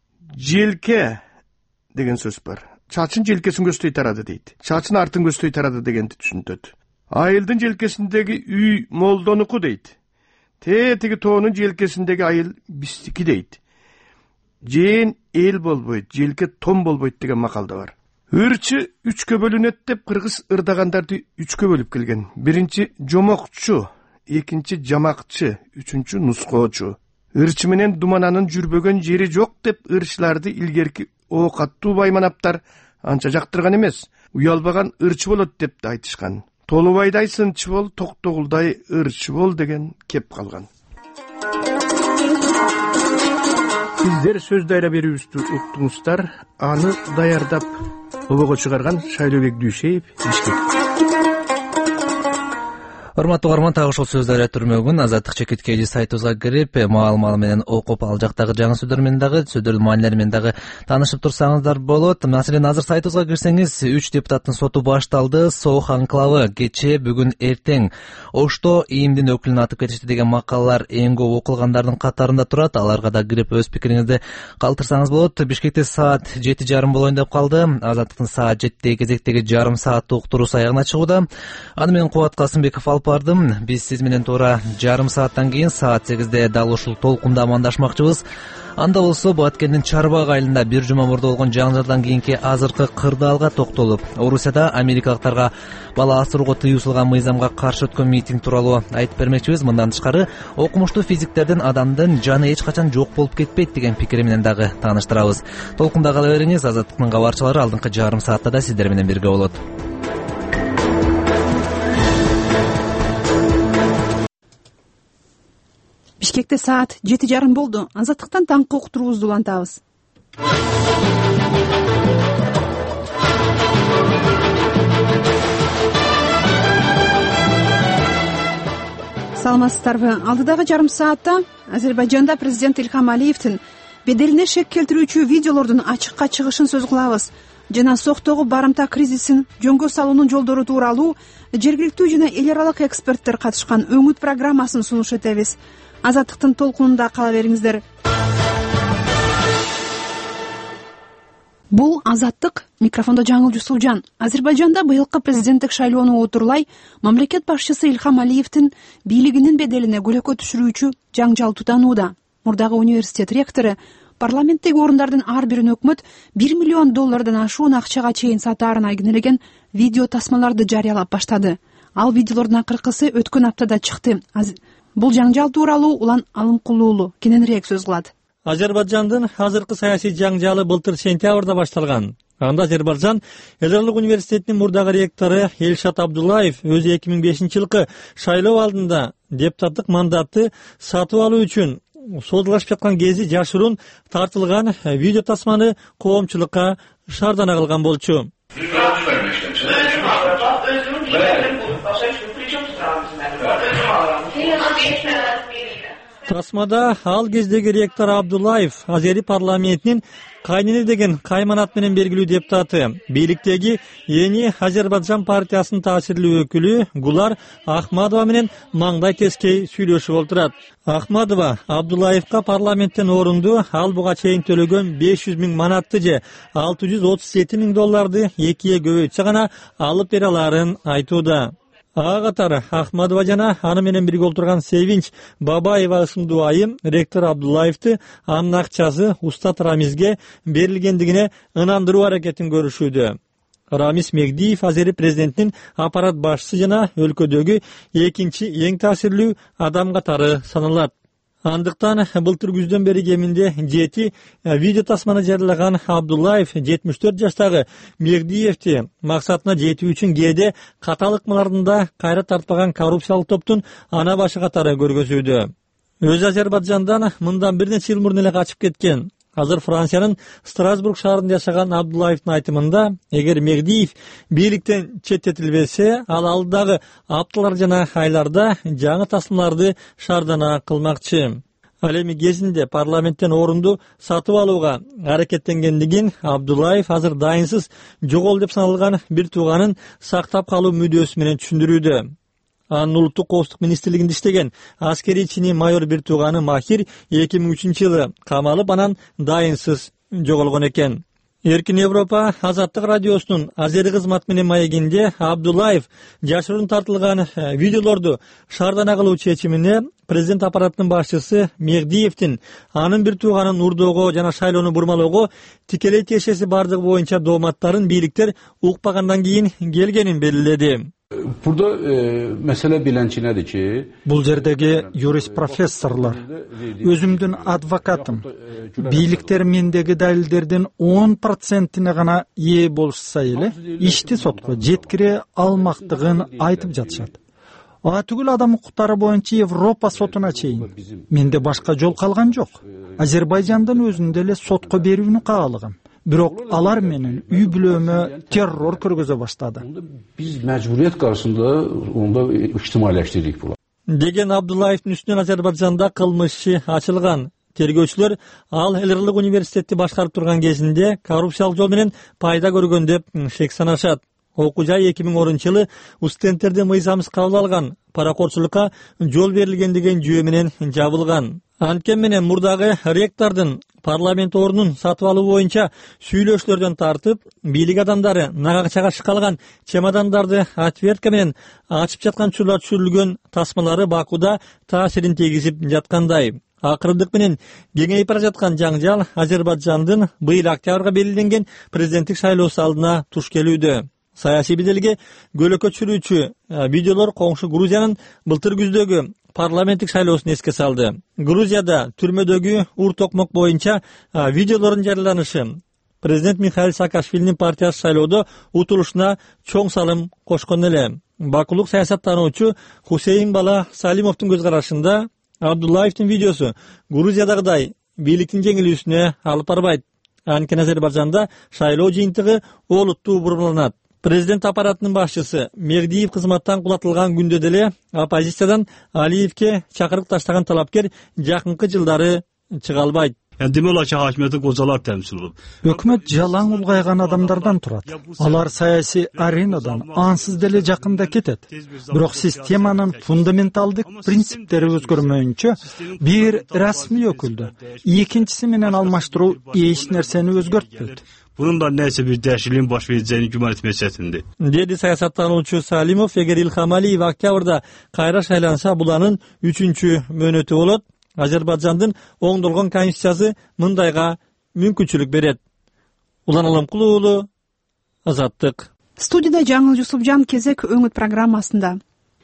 Желке деген сөз бар. Чачын желкесин көздөй тарады дейт. Чачын артын көздөй тарады дегенди түшүнтөт. Айылдын желкесиндеги үй молдонуку дейт. Тетиги тоонун желкесиндеги айыл бистики дейт. Жээн эл болбойт, желке том болбойт деген макал да бар. Ырчы үчкө бөлүнөт деп кыргыз ырдагандарды үчкө бөлүп келген. Биринчи жомокчу, экинчи жамакчы, үчүнчү нускоочу. Ырчы менен думананын жүрбөгөн жери жок деп ырчыларды илгерки оокаттуу байманаптар анча жактырган эмес. Уялбаган ырчы болот деп да айтышкан. Толубайдай сынчы бол, Токтогулдай ырчы бол деген кеп калган. Сиздер сөз дайра берүүбүздү уктуңуздар. Аны даярдап обого чыгарган Шайлообек Дүйшеев, Бишкек. Урматтуу угарман, так ушул сөздөр түрмөгүн Азаттык чекиткеji сайтыбызга кирип, маал менен окуп, ал жактагы жаңы сөздөр менен дагы, сөздөр маанилери менен дагы таанышып турсаңыздар болот. Маселен, азыр сайтыбызга кирсеңиз, 3 депутаттын соту башталды. Соох анклавы кечээ, бүгүн, эртең Ошто ИИМдин өкүлүн атып кетишти деген макалалар эң көп окулгандардын катарында турат. Аларга да кирип өз пикириңизди калтырсаңыз болот. Бишкекте саат 7:30 болоюн деп калды. Азаттыктын саат 7-деги кезектеги жарым сааттык уктуруусу аягына чыгууда. Аны менен Кубат Касымбеков алып бардым. Биз сиз менен туура жарым сааттан кийин саат 8-де дал ушул толкунда амандашмакчыбыз. Анда болсо Баткендин Чарбак айылында бир жума мурда болгон жаңылыктардан кийинки азыркы кырдаалга токтолуп, Орусияда америкалыктарга бала асырууга тыюу салган мыйзамга каршы өткөн митинг тууралуу айтып бермекчибиз. Мындан тышкары, окумуштуу физиктердин адамдын жаны эч качан жок болуп кетпейт деген пикири менен дагы тааныштырабыз. Толкунда кала бериңиз. Азаттыктын кабарчылары алдыңкы жарым саатта да сиздер менен бирге болот. Бишкекте саат 7:30 болду. Азаттыктан таңкы уктуруубузду улантабыз. Саламатсыздарбы? Алдыдагы жарым саатта Азербайжанда президент Ильхам Алиевдин беделине шек келтирүүчү видеолордун ачыкка чыгышын сөз кылабыз. Жана Сооктогу барымта кризисин жөнгө салуунун жолдору тууралуу жергиликтүү жана эл аралык эксперттер катышкан өңүт программасын сунуш этебиз. Азаттыктын толкунунда кала бериңиздер. Бул Азаттык, микрофондо Жаңыл Жусупжан. Азербайжанда быйылкы президенттик шайлоону отурлай мамлекет башчысы Ильхам Алиевдин бийлигинин беделине көлөкө түшүрүүчү жаңжал тутанууда. Мурдагы университет ректору парламенттеги орундардын ар бирин өкмөт $1 миллион ашуун акчага чейин сатаарын айгинелеген видео тасмаларды жарыялап баштады. Ал видеолордун акыркысы өткөн аптада чыкты. Бул жаңжал тууралуу Улан Алымкулуулу кененирээк сөз кылат. Азербайжандын азыркы саясий жаңжалы былтыр сентябрда башталган. Анда Азербайжан Эл аралык университетинин мурдагы ректору Эльшат Абдуллаев өзү 2005-жылкы шайлоо алдында депутаттык мандатты сатып алуу үчүн содулашып жаткан кези жашыруун тартылган видео тасманы коомчулукка шаардана кылган болчу. Тасмада ал кездеги ректор Абдуллаев Азери парламентинин Кайнини деген кайманат менен белгилүү депутаты, бийликтеги Yeni Азербайжан партиясынын таасирлүү өкүлү Гулар Ахмадова менен маңдай тескей сүйлөшүп отурат. Ахмадова Абдуллаевка парламенттен орунду ал буга чейин төлөгөн 500 000 манатты же $637 000 экиге көбөйтсө гана алып бере аларын айтууда. Ага катары Ахмадова жана аны менен бирге отурган Севинч Бабаева ысымдуу айым ректор Абдуллаевди анын акчасы Устат Рамизге берилгендигине ынандыруу аракетин көрүшүүдө. Рамис Мегдиев Азери президентинин аппарат башчысы жана өлкөдөгү экинчи эң таасирлүү адам катары саналат. Андыктан былтыр күздөн бери кеминде 7 видео тасманы жарыялаган Абдуллаев 74 жаштагы Мегдиевди максатына жетүү үчүн кээде катал ыкмаларында кайра тартпаган коррупциялык топтун ана башы катары көргөзүүдө. Өзү Азербайжандан мындан бир нече жыл мурун эле качып кеткен. Азыр Франциянын Страсбург шаарында жашаган Абдуллаевдин айтымында, эгер Мегдиев бийликтен четтетилбесе, ал алдагы апталар жана айларда жаңы тасмаларды шаардана кылмакчы. Ал эми кезинде парламенттен орунду сатып алууга аракеттенгендигин Абдуллаев азыр дайынсыз жогол деп саналган бир тууганын сактап калуу мүдөөсү менен түшүндүрүүдө. Анын улуттук коопсуздук министрлигинде иштеген аскерий чини майор бир тууганы Махир 2003-жылы камалып, анан дайынсыз жоголгон экен. Эркин Европа Азаттык радиосунун Азери кызмат менен маегинде Абдуллаев жашыруун тартылган видеолорду шаардана кылуу чечимине президент аппаратынын башчысы Мегдиевдин анын бир тууганын урдоого жана шайлоону бурмалоого тикелей тиешеси бардыгы боюнча дооматтарын бийликтер укпагандан кийин келгенин белгиледи. Burada mesele bilinçlidir ki Бул жердеги юрист профессорлор, өзүмдүн адвокатым, бийликтер мендеги далилдердин 10%-ине гана ээ болушса эле ишти сотко жеткире алмактыгын айтып жатышат. Түгүл адам укуктары боюнча Европа сотуна чейин. Менде башка жол калган жок. Азербайжандын өзүндө эле сотко берүүнү каалагам. бирок алар менен үй бүлөмө террор көргөзө баштады. Биз мәжбүрият каршысында онда иштимайлаштырдык булар деген Абдуллаевдин үстүнөн Азербайжанда кылмыш иши ачылган. Тергөөчүлөр ал Элирлик университетти башкарып турган кезинде коррупциялык жол менен пайда көргөн деп шек санашат. Окуу жай 2010-жылы студенттерди мыйзамсыз кабыл алган, паракорчулукка жол берилген деген жүйө менен жабылган. Анткени менен мурдагы ректордун парламент ордунун сатып алуу боюнча сүйлөшүүлөрдөн тартып, бийлик адамдары нагакчага шыкалган чемодандарды отвертка менен ачып жаткан учурлар түшүрүлгөн тасмалары Бакуда таасирин тийгизип жаткандай. Акырындык менен кеңейип бара жаткан жаңжал Азербайжандын быйыл октябрга белгиленген президенттик шайлоосу алдына туш келүүдө. Саясий беделге көлөкө түшүрүүчү видеолор коңшу Грузиянын былтыр күздөгү парламенттик шайлоосун эске салды. Грузияда түрмөдөгү ур токмок боюнча видеолордун жарыяланышы президент Михаил Саакашвилинин партиясы шайлоодо утулушуна чоң салым кошкон эле. Бакулук саясаттануучу Хусейин Бала Салимовдун көз карашында Абдуллаевдин видеосу Грузиядагыдай бийликтин жеңилүүсүнө алып барбайт. Анткени Азербайжанда шайлоо жыйынтыгы олуттуу бурмаланат. Президент аппаратынын башчысы Мегдиев кызматтан кулатылган күндө деле оппозициядан Алиевке чакырык таштаган талапкер жакынкы жылдары чыга албайт. Hakimiyeti kocalar temsil olup. Өкмөт жалаң улгайган адамдардан турат. Алар саясий аренадан ансыз деле жакында кетет. Бирок системанын фундаменталдык принциптери өзгөрмөйүнчө бир расмий өкүлдү экинчиси менен алмаштыруу эч нерсени өзгөртпөйт. Bunun da neyse bir değişikliğin baş vereceğini güman etmeye çetindi. Dedi siyasattanuvchi Salimov. Eğer İlham Aliyev oktyabrda kayra şaylansa bulanın 3-cü mönötü bolot. Azerbayjandын оңдолгон конституциясы мындайга мүмкүнчүлүк берет. Улан Аламкулуу уулу, Азаттык. Студияда Жаңыл Жусупжан кезек өңүт программасында.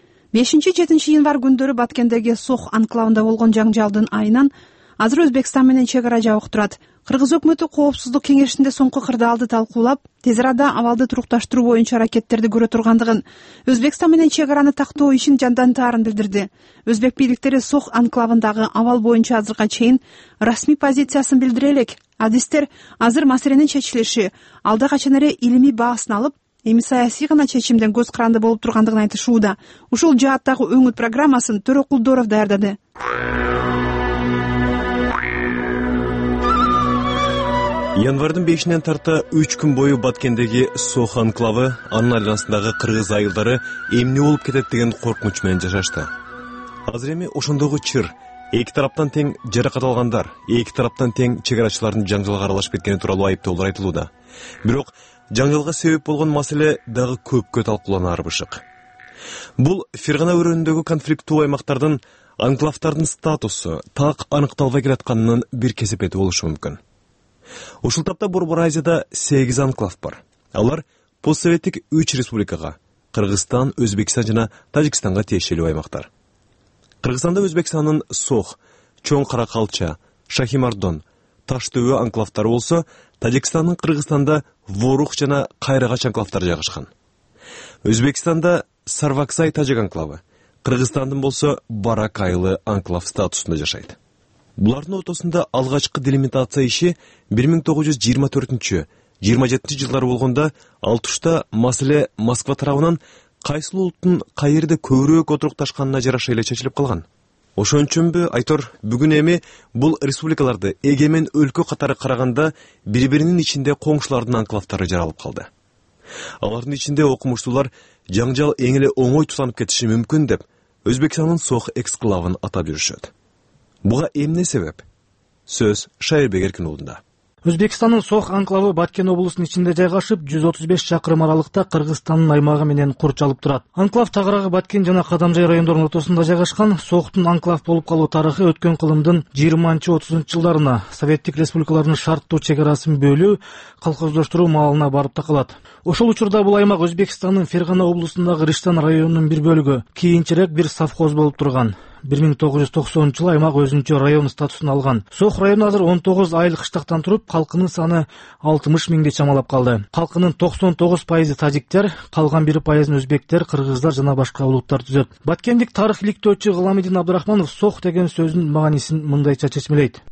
5-7 январь күндөрү Баткендеги Сох анклавында болгон жаңжалдын айынан азыр Өзбекстан менен чек ара жабык турат. Кыргыз өкмөтү коопсуздук кеңешинде соңку кырдаалды талкуулап, тез арада абалды турукташтыруу боюнча аракеттерди көрө тургандыгын, Өзбекстан менен чек араны тактоо ишин жандантаарын билдирди. Өзбек бийликтери Сох анклавындагы абал боюнча азырга чейин расмий позициясын билдире элек. Адистер азыр маселенин чечилиши алда качан эле илимий баасын алып, эми саясий гана чечимден көз каранды болуп тургандыгын айтышууда. Ушул жааттагы өңүт программасын Төрөкулдоров даярдады. Январдын 5-нен тарта 3 күн бою Баткендеги Сох анклавы, анын айланасындагы кыргыз айылдары эмне болуп кетет деген коркунуч менен жашашты. Азыр эми ошондогу чыр, эки тараптан тең жаракат алгандар, эки тараптан тең чек арачылардын жаңжалга аралашып кеткени тууралуу айыптоолор айтылууда. Бирок жаңжалга себеп болгон маселе дагы көпкө талкууланаар бышык. Бул Фергана өрөөнүндөгү конфликттүү аймактардын анклавдардын статусу так аныкталбай келатканынын бир кесепети болушу мүмкүн. Ушул тапта Борбор Азияда 8 анклав бар. Алар постсоветтик 3 республикага — Кыргызстан, Өзбекстан жана Тажикстанга тиешелүү аймактар. Кыргызстанда Өзбекстандын Сох, Чоң Каракалча, Шахимардон, Таштөбө анклавдары болсо, Тажикстандын Кыргызстанда Ворух жана Кайрагач анклавдары жайгашкан. Өзбекстанда Сарваксай Тажик анклавы, Кыргызстандын болсо Барак айылы анклав статусунда жашайт. Булардын ортосунда алгачкы делимитация иши 1924-27 жылдары болгондо ал тушта маселе Москва тарабынан кайсыл улуттун кайерде көбүрөөк отурукташканына жараша эле чечилип калган. Ошон үчүнбү Айтор бүгүн эми бул республикаларды эгемен өлкө катары караганда бири-биринин ичинде коңшулардын анклавдары жаралып калды. Алардын ичинде окумуштуулар жаңжал эң эле оңой тутанып кетиши мүмкүн деп Өзбекстандын Сох эксклавын атап жүрүшөт. Буга эмне себеп? Сөз Шайырбек Эркинуулунда. Өзбекстандын Сох анклавы Баткен облусунун ичинде жайгашып, 135 чакырым аралыкта Кыргызстандын аймагы менен курчалып турат. Анклав тагыраагы Баткен жана Кадамжай райондорунун ортосунда жайгашкан. Сохтун анклав болуп калуу тарыхы өткөн кылымдын 20-30 жылдарына Советтик республикалардын шарттуу чек арасын бөлүү, колхоздоштуруу маалына барып такалат. Ошол учурда бул аймак Өзбекстандын Фергана облусундагы Риштан районунун бир бөлүгү, кийинчерээк бир совхоз болуп турган. 1990-жылы аймак өзүнчө район статусун алган. Сох району азыр 19 айыл кыштактан туруп, калкынын саны 60 миңди чамалап калды. Калкынын 99% тажиктер, калган 1% өзбектер, кыргыздар жана башка улуттар түзөт. Баткендик тарых иликтөөчү Гыламидин Абдырахманов Сох деген сөздүн маанисин мындайча чечмелейт. Сох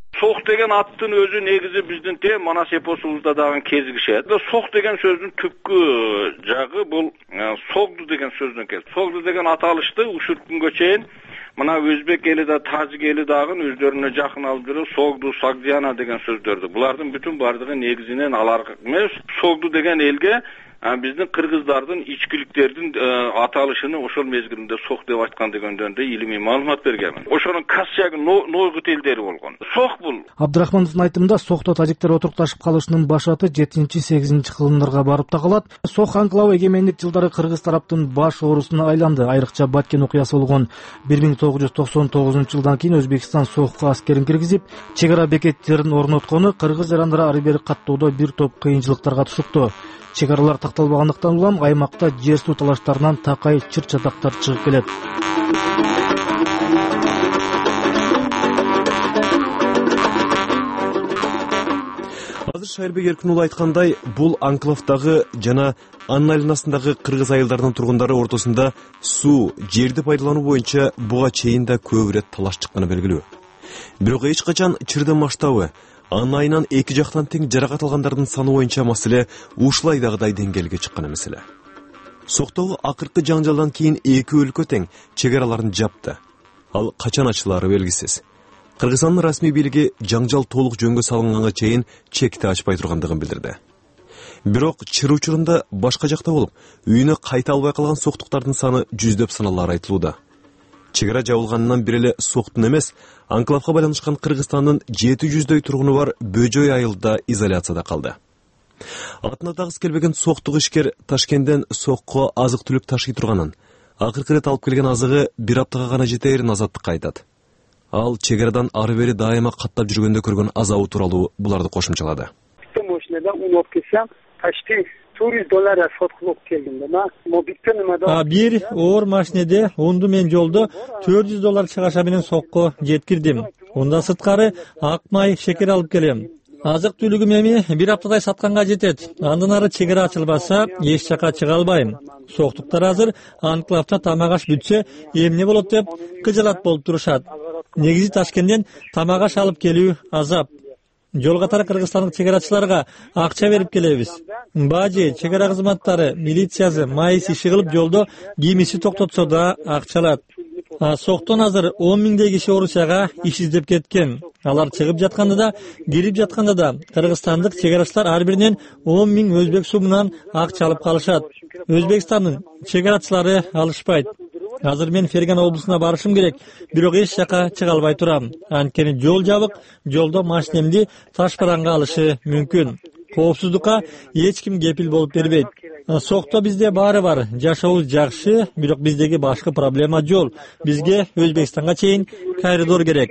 деген аттын өзү негизи биздин манас эпосубузда дагы кезигишет. Сок деген сөздүн түпкү жагы бул согду деген сөздөн келет. Согду деген аталышты ушул күнгө чейин мына өзбек эли да, тажик эли дагы өздөрүнө жакын алып жүрөт. Согду, сагдиана деген сөздөрдү. Булардын бүтүн бардыгы негизинен алар эмес. Согду деген элге биздин кыргыздардын ичкиликтердин аталышыны ошол мезгилинде сок деп айткан дегенден да илимий маалымат бергенмин. Ошонун касчагы нойгут элдери болгон. Сок бул. Абдрахмановдун айтымында сокто тажиктер отурукташып калышынын башаты 7-8 кылымдарга барып такалат. Сок анклавы эгемендик жылдары кыргыз тараптын баш оорусуна айланды. Айрыкча Баткен окуясы болгон 1999 жылдан кийин Өзбекстан сокко аскерин киргизип, чек ара бекеттерин орноткону кыргыз жарандары ары бери каттоодо бир топ кыйынчылыктарга тушукту. Чек аралар такталбагандыктан улам аймакта жер суу талаштарынан такай чыр-чатактар чыгып келет. Азыр Шайырбек Эркин уулу айткандай, бул анклавдагы жана анын айланасындагы кыргыз айылдарынын тургундары ортосунда суу, жерди пайдалануу боюнча буга чейин да көп ирет талаш чыкканы белгилүү. Бирок эч качан чырдын масштабы, анын айынан эки жактан тең жаракат алгандардын саны боюнча маселе ушулайдагыдай деңгээлге чыккан эмес эле. Соктогу акыркы жаңжалдан кийин эки өлкө тең чек араларын жапты. Ал качан ачылары белгисиз. Кыргызстандын расмий бийлиги жаңжал толук жөнгө салынганга чейин чекти ачпай тургандыгын билдирди. Бирок чыр учурунда башка жакта болуп, үйүнө кайта албай калган соктуктардын саны жүздөп саналары айтылууда. Чек ара жабылганынан бери эле соктун эмес, анклавга байланышкан Кыргызстандын 700дөй тургуну бар Бөжөй айылда изоляцияда калды. Атына тагыс келбеген соктук ишкер Ташкенттен сокко азык-түлүк ташый турганын, акыркы ирет алып келген азыгы бир аптага гана жетерин азаттыкка айтат. Ал чек арадан ары бери дайыма каттап жүргөндө көргөн азабы тууралуу буларды кошумчалады. $400 соткулуп келдим да. Бир оор машинеде унду мен жолдо $400 чыгаша менен сокко жеткирдим. Унда сырткары ак май, шекер алып келем. Азык түлүгүм эми бир аптадай сатканга жетет. Андан ары чек ара ачылбаса, эч жака чыга албайм. Соктуктар азыр анклавда тамак аш бүтсө, эмне болот деп кыжалат болуп турушат. Негизи Ташкенттен тамак аш алып келүү азап. Жол катары кыргызстандык чек арачыларга акча берип келебиз. Бажы, чек ара кызматтары, милициясы, майыс иши кылып жолдо кимиси токтотсо да акча алат. Соктон азыр 10 миңдей киши Орусияга иш издеп кеткен. Алар чыгып жатканда да, кирип жатканда да кыргызстандык чек арачылар ар биринен 10 миң өзбек сумунан акча алып калышат. Өзбекстандын чек арачылары алышпайт. Азыр мен Ферган облусуна барышым керек, бирок эч жака чыга албай турам. Анткени жол жабык, жолдо машинемди ташпаранга алышы мүмкүн. Коопсуздукка эч ким кепил болуп бербейт. Сокто бизде баары бар, жашообуз жакшы, бирок биздеги башкы проблема жол. Бизге Өзбекстанга чейин коридор керек.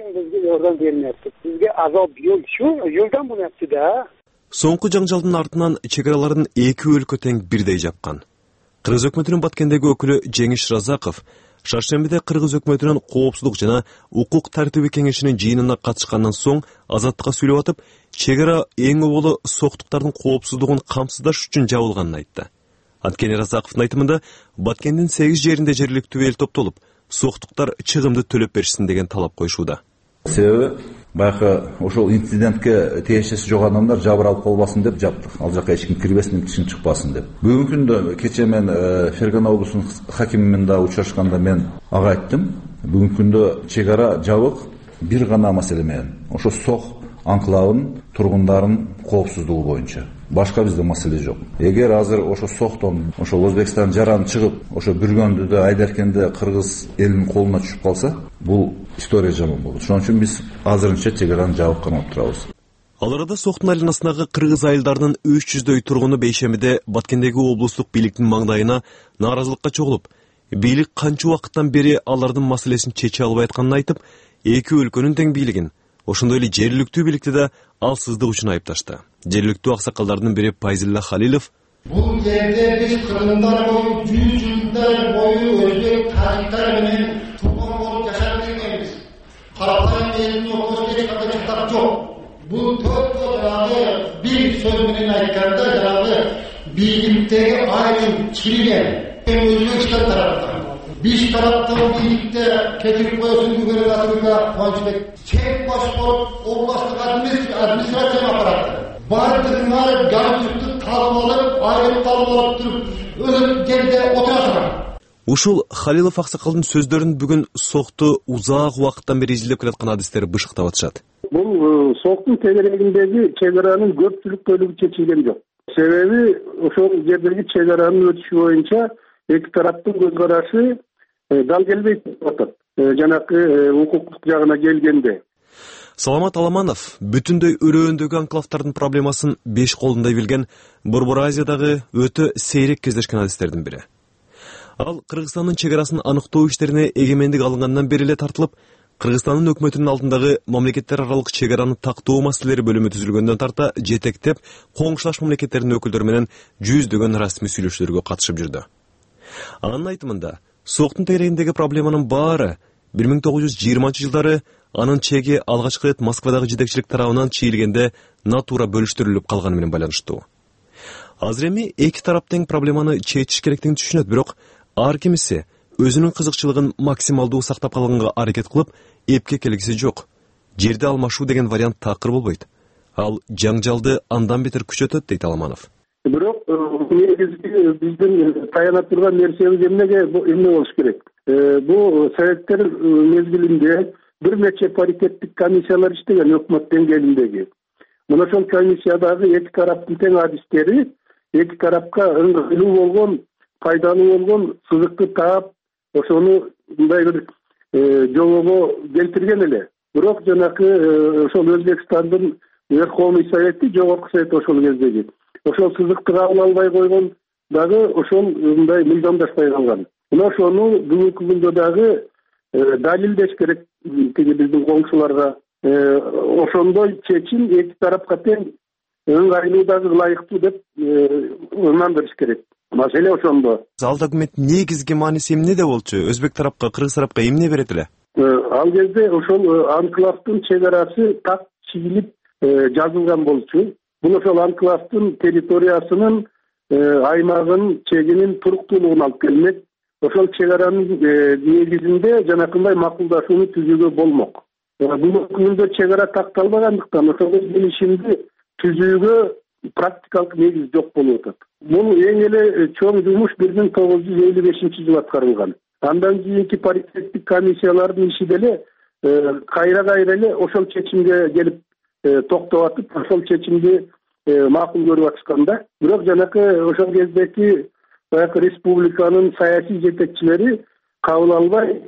Бизге азап жолдан булат да. Соңку жаңжалдын артынан чек араларын эки өлкө тең бирдей жапкан. Кыргыз өкмөтүнүн Баткендеги өкүлү Жеңиш Разаков Шаршембиде Кыргыз өкмөтүнүн коопсуздук жана укук тартиби кеңешинин жыйынына катышкандан соң азаттыкка сүйлөп атып, чек ара эң оболу соктуктардын коопсуздугун камсыздаш үчүн жабылганын айтты. Анткени Разаковдун айтымында Баткендин 8 жеринде жергиликтүү эл топтолуп, соктуктар чыгымды төлөп беришсин деген талап коюшууда. Себеби баягы ошол инцидентке тиешеси жок адамдар жабыралып калбасын деп жаптык. Ал жака эч ким кирбесин, тишин чыкпасын деп. Бүгүнкү күндө кече мен Ферган облусунун хакимимен да учурашканда мен ага айттым. Бүгүнкү күндө чек ара жабык бир гана маселе менен. Ошо Сок анклавынын тургундарын коопсуздугу боюнча. Башка бизде маселе жок. Эгер азыр ошо Соктон, ошо Өзбекстан жаран чыгып, ошо бүргөндү да айдаркенде кыргыз элинин колуна түшүп калса, бул история жаман болот. Ошон үчүн биз азырынча чек араны жабып гана отурабыз. Ал арада Соктун айланасындагы кыргыз айылдарынын 300дөй тургуну бейшембиде Баткендеги облустук бийликтин маңдайына нааразылыкка чогулуп, бийлик канча убакыттан бери алардын маселесин чече албай атканын айтып, эки өлкөнүн тең бийлигин, ошондой эле жергиликтүү бийликти да алсыздык үчүн айыпташты. Жергиликтүү аксакалдардын бири Пайзилла Халилов бул жерде биз кыргыздар бою 100 жылдар бою өзбек тажиктар менен тууган болуп жашап келгенбиз. Карапайым элдин ортосунда эч кандай чатак жок. Бул төрт жанагы бир сөз менен айтканда жанагы бийликтеги айрым чирилген. Өзбекстан тараптан биз тараптан бийликте кетирип коесун Губернатор Кубанычбек чек баш болуп областтык админ администрация аппараты баардыгын жабырчылыкты талап алып, айрылып талап алып туруп, өз жерде отурасыңар. Ушул Халилов аксакалдын сөздөрүн бүгүн сокту узак убакыттан бери изилдеп келаткан адистер бышыктап атышат. Бул соктун тегерегиндеги чек аранын көпчүлүк бөлүгү чечилген жок. Себеби ошол жердеги чек аранын өтүшү боюнча эки тараптын көз карашы дал келбей атат. Жанакы укуктук жагына келгенде. Саламат Аламанов бүтүндөй өрөөндөгү анклавдардын проблемасын беш колундай билген Борбор Азиядагы өтө сейрек кездешкен адистердин бири. Ал Кыргызстандын чек арасын аныктоо иштерине эгемендик алынгандан бери эле тартылып, Кыргызстандын өкмөтүнүн алдындагы мамлекеттер аралык чек араны тактоо маселелери бөлүмү түзүлгөндөн тарта жетектеп, коңшулаш мамлекеттердин өкүлдөрү менен жүздөгөн расмий сүйлөшүүлөргө катышып жүрдү. Анын айтымында, соктун тегерегиндеги проблеманын баары 1920-жылдары анын чеги алгачкы рет Москвадагы жетекчилик тарабынан чийилгенде натура бөлүштүрүлүп калганы менен байланыштуу. Азыр эми эки тарап тең проблеманы чечиш керектигин түшүнөт, бирок ар кимиси өзүнүн кызыкчылыгын максималдуу сактап калганга аракет кылып, эпке келгиси жок. Жерди алмашуу деген вариант такыр болбойт. Ал жаңжалды андан бетер күчөтөт, дейт Аламанов. Бирок негизги биздин таяна турган нерсебиз эмне болуш керек? Бул советтер мезгилинде бир нече паритеттик комиссиялар иштеген өкмөт деңгээлиндеги. Мына ошол комиссиядагы эки тараптын тең адистери эки тарапка ыңгайлуу болгон, пайдалуу болгон сызыкты таап, ошону мындай бир жолго келтирген эле. Бирок жанакы ошол Өзбекстандын Верховный Совети, жогорку совет ошол кездеги ошол сызыкты кабыл албай койгон дагы ошол мындай мыйзамдашпай калган. Мына ошону бүгүнкү күндө дагы далилдеш керек тиги биздин коңшуларга. Ошондой чечим эки тарапка тең ыңгайлуу дагы ылайыктуу деп ынандырыш керек. Маселе ошондо. Ал документ негизги мааниси эмнеде болчу? Өзбек тарапка, кыргыз тарапка эмне берет эле? Ал кезде ошол анклавдын чек арасы так чийилип жазылган болчу. Бул ошол анклавдын территориясынын аймагынын чегинин туруктуулугун алып келмек. Ошол чек аранын негизинде жанакындай макулдашууну түзүүгө болмок. Бүгүнкү күндө чек ара такталбагандыктан ошол келишимди түзүүгө практикалык негиз жок болуп атат. Бул эң эле чоң жумуш 1955-жылы аткарылган. Андан кийинки паритеттик комиссиялардын иши деле кайра эле ошол чечимге келип токтоп атып, ошол чечимди макул көрүп атышканда. Бирок жанакы ошол кездеки республиканын саясий жетекчилери кабыл албай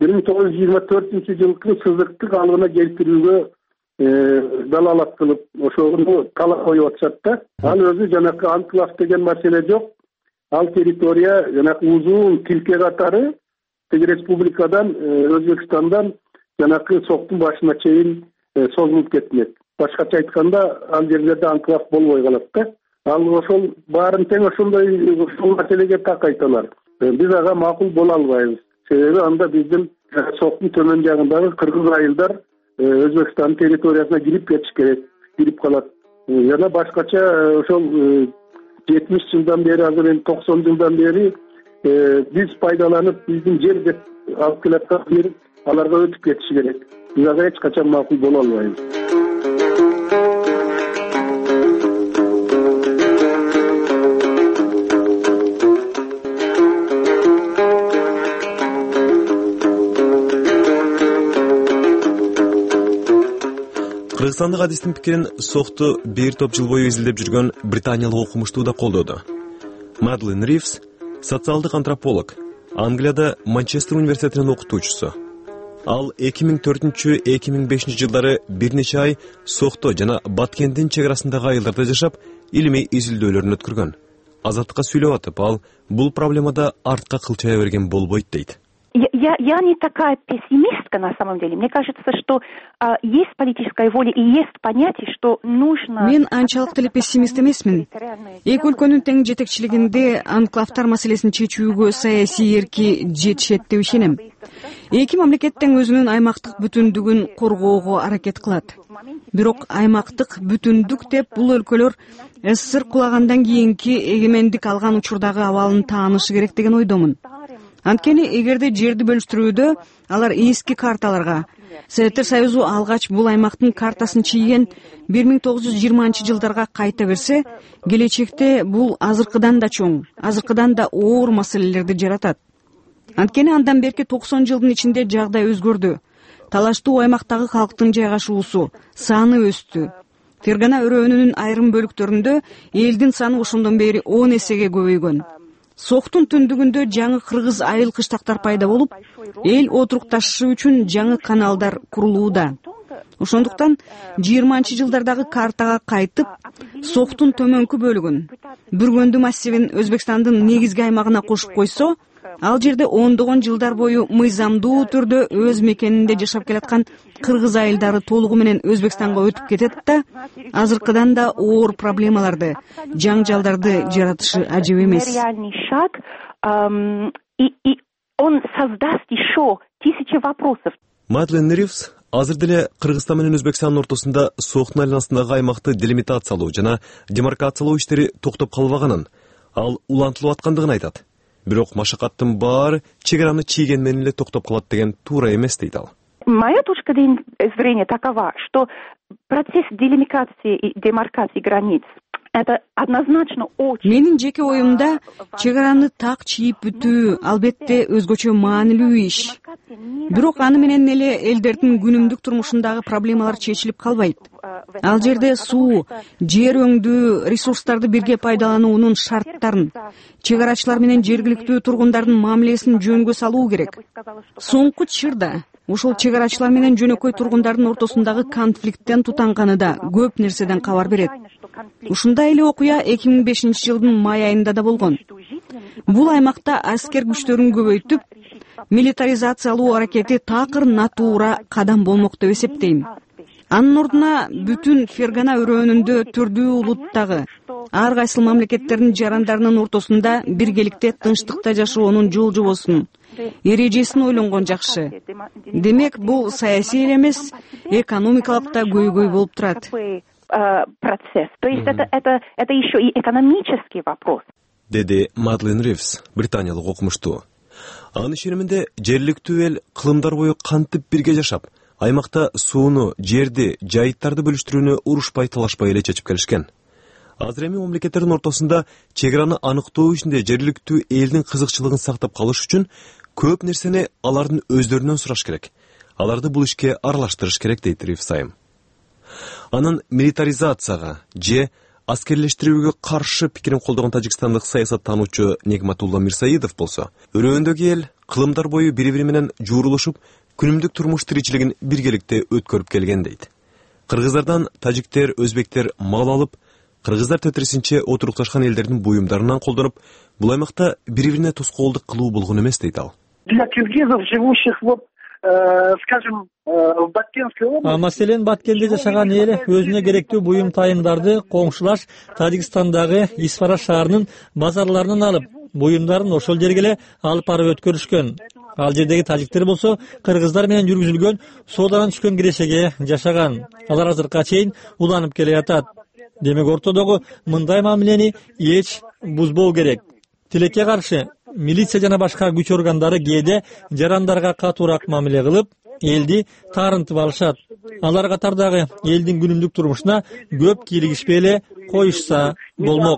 1924-жылкы сызыкты калыбына келтирүүгө далалат кылып, ошону талап коюп атышат да. Ал өзү жанакы анклав деген маселе жок. Ал территория жанакы узун тилке катары тиги республикадан, Өзбекстандан жанакы соктун башына чейин созулуп кетмек. Башкача айтканда, ал жерлерде анклав болбой калат да. Ал ошол баарын тең ошол маселеге так айталар. Биз ага макул боло албайбыз. Себеби анда биздин соктун төмөн жагындагы кыргыз айылдар Өзбекстан территориясына кирип кетиш керек, кирип калат. Жана башкача ошол 70 жылдан бери, азыр 90 жылдан бери биз пайдаланып, биздин жер деп алып келаткан жер аларга өтүп кетиши керек. Биз ага эч качан макул боло албайбыз. Кыргызстандык адистин пикирин сокту бир топ жыл бою изилдеп жүргөн британиялык окумуштуу да колдоду. Мадлен Ривз социалдык антрополог, Англияда Манчестер университетинин окутуучусу. Ал 2004-2005 жылдары бир нече ай сокто жана Баткендин чек арасындагы айылдарда жашап, илимий изилдөөлөрүн өткөргөн. Азаттыкка сүйлөп атып, ал бул проблемада артка кылчая берген болбойт дейт. Я не такая пессимистка на самом деле. Мне кажется, что есть политическая воля и есть понятие, что нужно... Мен анчалык деле пессимист эмесмин. Эки өлкөнүн тең жетекчилигинде анклавтар маселесин чечүүгө саясий эрки жетишет деп ишенем. Эки мамлекет тең өзүнүн аймактык бүтүндүгүн коргоого аракет кылат. Бирок аймактык бүтүндүк деп бул өлкөлөр СССР кулагандан кийинки эгемендик алган учурдагы абалын таанышы керек деген ойдомун. Анткени эгерде жерди бөлүштүрүүдө алар эски карталарга, Советтер Союзу алгач бул аймактын картасын чийген 1920-жылдарга кайта берсе, келечекте бул азыркыдан да чоң, азыркыдан да оор маселелерди жаратат. Анткени андан берки 90 жылдын ичинде жагдай өзгөрдү. Талаштуу аймактагы калктын жайгашуусу, саны өстү. Фергана өрөөнүнүн айрым бөлүктөрүндө элдин саны ошондон бери 10 эсеге көбөйгөн. Соктун түндүгүндө жаңы кыргыз айыл кыштактар пайда болуп, эл отурукташышы үчүн жаңы каналдар курулууда. Ошондуктан 20-жылдардагы картага кайтып, Соктун төмөнкү бөлүгүн, Бүргөндү массивин Өзбекстандын негизги аймагына кошуп койсо, ал жерде ондогон жылдар бою мыйзамдуу түрдө өз мекенинде жашап келаткан кыргыз айылдары толугу менен Өзбекстанга өтүп кетет да, азыркыдан да оор проблемаларды, жаңжалдарды жаратышы ажып эмес. Реальный шаг, и он создаст еще тысячи вопросов. Мадлен Ривз азыр деле Кыргызстан менен Өзбекстандын ортосунда Соктун айланасындагы аймакты делимитациялоо жана демаркациялоо иштери токтоп калбаганын, ал улантылып аткандыгын айтат. Бирок машакаттын баары чек араны чийген менен эле токтоп калат деген туура эмес дейт ал. Моя точка зрения такова, что процесс делимитации и демаркации границ это однозначно очень... Менин жеке оюмда чек араны так чийип бүтүү албетте өзгөчө маанилүү иш. Бирок аны менен эле элдердин күнүмдүк турмушундагы проблемалар чечилип калбайт. Ал жерде суу, жер өңдүү, ресурстарды бирге пайдалануунун шарттарын, чек арачылар менен жергиликтүү тургундардын мамилесин жөнгө салуу керек. Соңку чырда ошол чек арачылар менен жөнөкөй тургундардын ортосундагы конфликттен тутанганы да көп нерседен кабар берет. Ушундай эле окуя 2005-жылдын май айында да болгон. Бул аймакта аскер күчтөрүн көбөйтүп, милитаризациялоо аракети такыр натуура кадам болмок деп эсептейм. Анын ордуна бүтүн Фергана өрөөнүндө түрдүү улуттагы ар кайсыл мамлекеттердин жарандарынын ортосунда биргеликте тынчтыкта жашоонун жол жобосун, эрежесин ойлонгон жакшы. Демек, бул саясий эле эмес, экономикалык да көйгөй болуп турат. Процесс. То есть это еще и экономический вопрос. Деди Мадлен Ривз, британиялык окумуштуу. Анын ишениминде жергиликтүү эл кылымдар бою кантип бирге жашап, аймакта сууну, жерди, жайыттарды бөлүштүрүүнү урушпай талашпай эле чечип келишкен. Азыр эми мамлекеттердин ортосунда чек араны аныктоо ишинде жергиликтүү элдин кызыкчылыгын сактап калыш үчүн көп нерсени алардын өздөрүнөн сураш керек. Аларды бул ишке аралаштырыш керек дейт Ривз айым. Анын милитаризацияга же аскерлештирүүгө каршы пикирин колдогон тажикстандык саясаттануучу Негматулла Мирсаидов болсо, өрөөндөгү эл кылымдар бою бири-бири менен жуурулушуп, күнүмдүк турмуш тиричилигин биргеликте өткөрүп келген дейт. Кыргыздардан тажиктер, өзбектер мал алып, кыргыздар тетрисинче отурукташкан элдердин буюмдарынан колдонуп, бул аймакта бири-бирине тоскоолдук кылуу болгон эмес дейт ал. Для киргизов, живущих скажем, в Баткенской области. Маселен Баткенде жашаган эл өзүнө керектүү буюм тайымдарды коңшулаш Тажикстандагы Исфара шаарынын базарларынан алып, буюмдарын ошол жерге эле алып барып өткөрүшкөн. Ал жердеги тажиктер болсо кыргыздар менен жүргүзүлгөн соодадан түшкөн кирешеге жашаган. Алар азыркыга чейин уланып келе жатат. Демек ортодогу мындай мамилени эч бузбоо керек. Тилекке каршы милиция жана башка күч органдары кээде жарандарга катуураак мамиле кылып, элди таарынтып алышат. Алар катардагы элдин күнүмдүк турмушуна көп кийлигишпей эле коюшса болмок,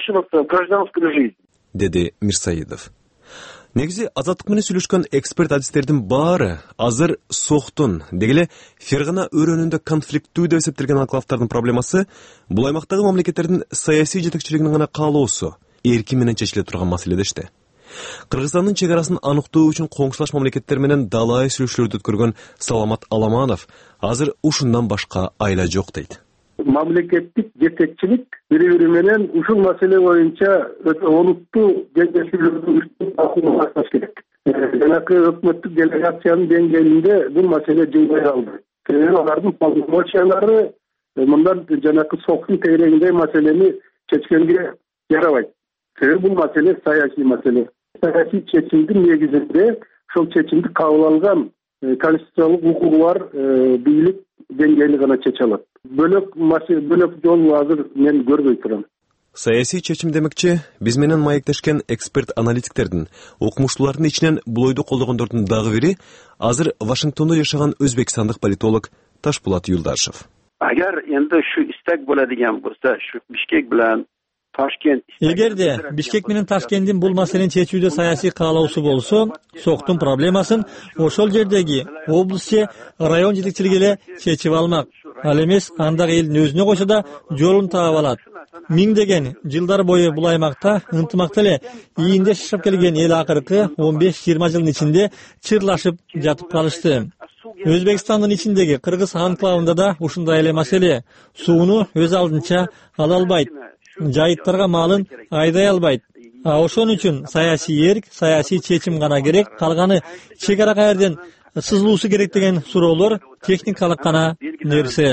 деди Мирсаидов. Негизи азаттык менен сүйлөшкөн эксперт адистердин баары азыр Соктун, дегеле Фергана өрөөнүндө конфликттүү деп эсептелген анклавдардын проблемасы бул аймактагы мамлекеттердин саясий жетекчилигинин гана каалоосу, эркин менен чечиле турган маселе дешти. Кыргызстандын чек арасын аныктоо үчүн коңшулаш мамлекеттер менен далай сүйлөшүүлөрдү өткөргөн Саламат Аламанов азыр ушундан башка айла жок дейт. Мамлекеттик жетекчилик бири-бири менен ушул маселе боюнча олуттуу кеңешүүлөрдү башташ керек. Жанакы өкмөттүк делегациянын деңгээлинде бул маселе жылбай калды. Алардын полномочиялары мындан жанакы Соктун тегерегиндей маселени чечкенге жарабайт. Бул маселе саясий маселе. Саясий чечимдин негизинде ошол чечимди кабыл алган конституциялык укугу бар бийлик деңгээли гана чече алат. Бөлөк жол азыр мен көрбөй турам. Саясий чечим демекчи, биз менен маектешкен эксперт аналитиктердин, окумуштуулардын ичинен бул ойду колдогондордун дагы бири азыр Вашингтондо жашаган өзбекстандык политолог Ташпулат Юлдашев. Agar endi shu istak bo'ladigan bo'lsa, shu Bishkek bilan Toshkent Эгерде Бишкек менен Ташкенттин бул маселени чечүүдө саясий каалоосу болсо, Соктун проблемасын ошол жердеги областче, район жетекчилиги эле чечип алмак. Ал эмес, андагы элдин өзүнө койсо да жолун таап алат. Миңдеген жылдар бою бул аймакта ынтымакта эле ийинде жашап келген эл акыркы 15-20 жылдын ичинде чырлашып жатып калышты. Өзбекстандын ичиндеги Кыргыз анклавында да ушундай эле маселе. Сууну өз алдынча ала албайт. Жайыттарга малын айдай албайт. Ошон үчүн саясий эрк, саясий чечим гана керек, калганы чек ара каерден сызылуусу керек деген суроолор техникалык гана нерсе.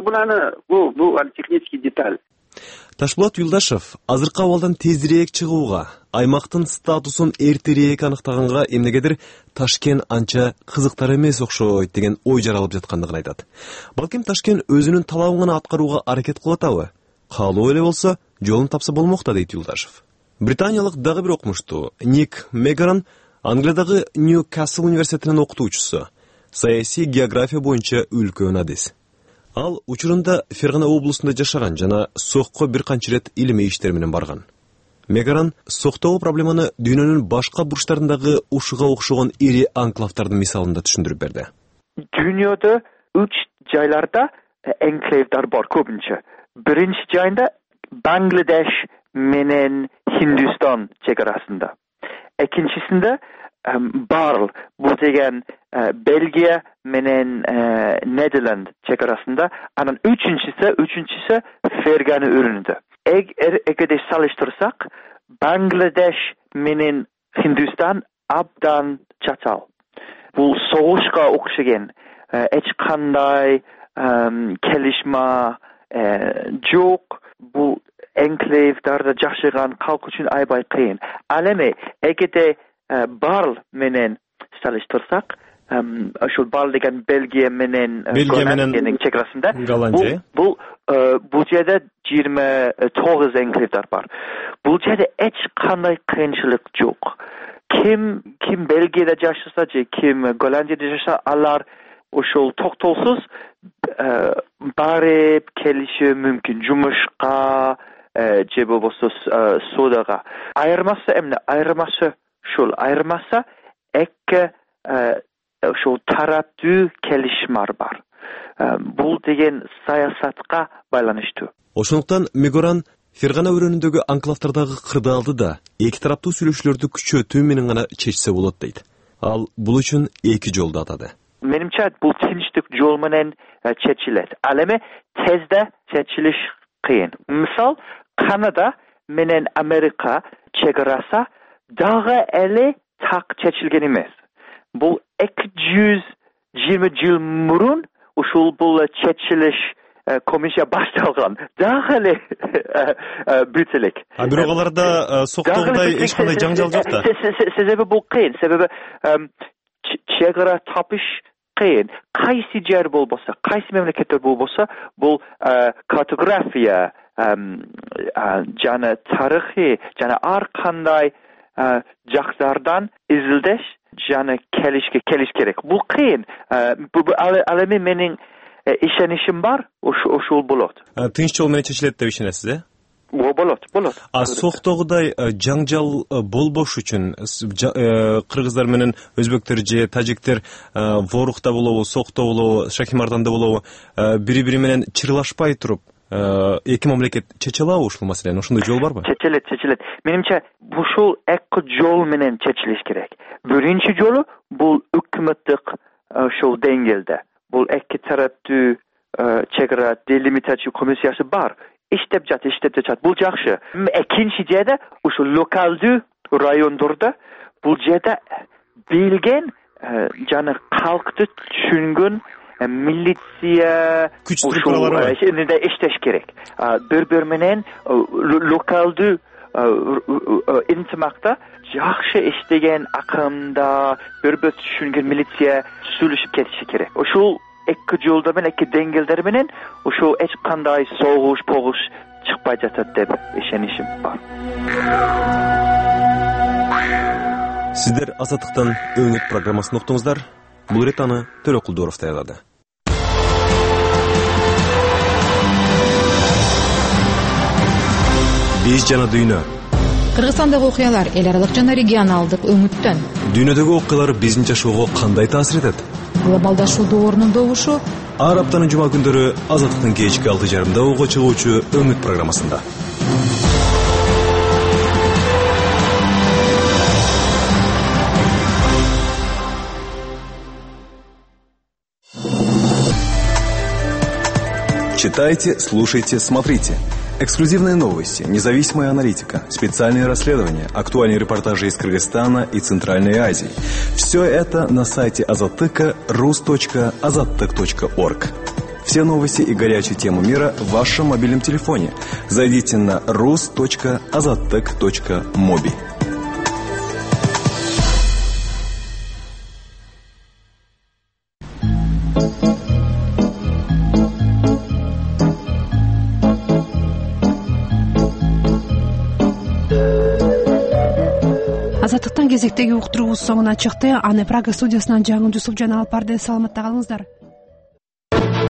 Бул технический деталь. Ташпулат Юлдашев азыркы абалдан тезирээк чыгууга, аймактын статусун эртерээк аныктаганга эмнегедир Ташкент анча кызыктар эмес окшойт деген ой жаралып жаткандыгын айтат. Балким Ташкент өзүнүн талабын гана аткарууга аракет кылып атабы? Каалоо эле болсо, жолун тапса болмокта, дейт Юлдашев. Британиялык дагы бир окумуштуу Ник Мегаран Англиядагы Ньюкасл университетинин окутуучусу, саясий география боюнча үлкөн адис. Ал учурунда Фергана облусунда жашаган жана Сокко бир канча ирет илимий иштер менен барган. Мегаран Соктогу проблеманы дүйнөнүн башка бурчтарындагы ушуга окшогон ири анклавдардын мисалында түшүндүрүп берди. Дүйнөдө 3 жайларда энклавдар бар көбүнчө. Биринчи жайында Бангладеш менен Hindistan чегарасында. Экинчисинде Barl, бул деген Бельгия менен Нидерланд чегарасында, анан үчүнчүсү Фергана өрүнүндө. Эгерде салыштырсак, Бангладеш менен Hindistan абдан чачал. Бул согушка окшогон эч кандай келишме жок. Бул энклавдарда жашаган калк үчүн аябай кыйын. Ал эми эгерде Barl менен салыштырсак, ошол Barl деген Бельгия менен Голландиянын чегарасында, бул жерде 29 энклавдар бар. Бул жерде эч кандай кыйынчылык жок. Ким Бельгияда жашаса же ким Голландияда жашаса, алар ошол токтолсуз барып келиши мүмкүн жумушка же болбосо содага. Айырмасы эмне? Айырмасы эки ошол тараптуу келишмар бар. Бул деген саясатка байланыштуу. Ошондуктан Мегоран Фергана өрөөнүндөгү анклавдардагы кырдаалды да эки тараптуу сүйлөшүүлөрдү күчөтүү менен гана чечсе болот дейт. Ал бул үчүн эки жолду атады. Менимче бул тынчтык жол менен чечилет. Ал эми тезде чечилиш кыйын. Мисал, Канада менен Америка чегарасы дагы эле так чечилген эмес. Бул 220 жыл мурун ушул бул чечилиш комиссия башталган. Дагы эле бүт элек. Бирок аларда Соктогудай эч кандай жаңжал жок да. Себеби бул кыйын. Себеби чегара тапыш кыйын. Кайсы жер болбосо, кайсы мемлекеттер болбосо, бул картография жана тарыхый жана ар кандай жактардан изилдеш жана келиш керек. Бул кыйын. Ал эми менин ишенишим бар, ошол болот. Тынч жол менен чечилет деп ишенесиз, э? Болот. Соктогудай жаңжал болбош үчүн кыргыздар менен өзбектер же тажиктер Ворукта болобу, Сокто болобу, Шахимарданда болобу бири-бири менен чырлашпай туруп эки мамлекет чече алабы ушул маселени? Ошондой жол барбы? Чечилет. Менимче ушул эки жол менен чечилиш керек. Биринчи жолу бул өкмөттүк ошол деңгээлде. Бул эки тараптуу чегара делимитация комиссиясы бар. İştep çat. Bul жақшы. Экинчи жерде ушул локалдуу райондордо бул жерде билген жана калкты түшүнгөн милиция күч структуралары бар. Ошондо иштеш керек. Бир менен локалдуу интимакта жақшы иштеген акырында бир түшүнгөн милиция сүйлөшүп кетиши керек. Ошол эки жолдо менен, эки деңгээлдер менен ошол эч кандай согуш чыкпай жатат деп ишенишим бар. Сиздер Азаттыктан өңүт программасын уктуңуздар. Бул ирет аны Төрөкулдуров даярдады. Биз жана дүйнө. Кыргызстандагы окуялар эл аралык жана регионалдык өңүттөн. Дүйнөдөгү окуялар биздин жашоого кандай таасир этет? Глобалдашуу доорунун добушу. Ар аптанын жума күндөрү Азаттыктын кечки 6:30 угу чыгуучу өңүт программасында. Читайте, слушайте, смотрите. Эксклюзивные новости, независимая аналитика, специальные расследования, актуальные репортажи из Кыргызстана и Центральной Азии. Все это на сайте Азаттыка rus.azattyk.org. Все новости и горячие темы мира в вашем мобильном телефоне. Зайдите на rus.azattyk.mobi. Азаттыктан кезектеги уктуруубуз соңуна чыкты. Аны Прага студиясынан Жаңыл Жусупжан алып барды. Саламатта калыңыздар.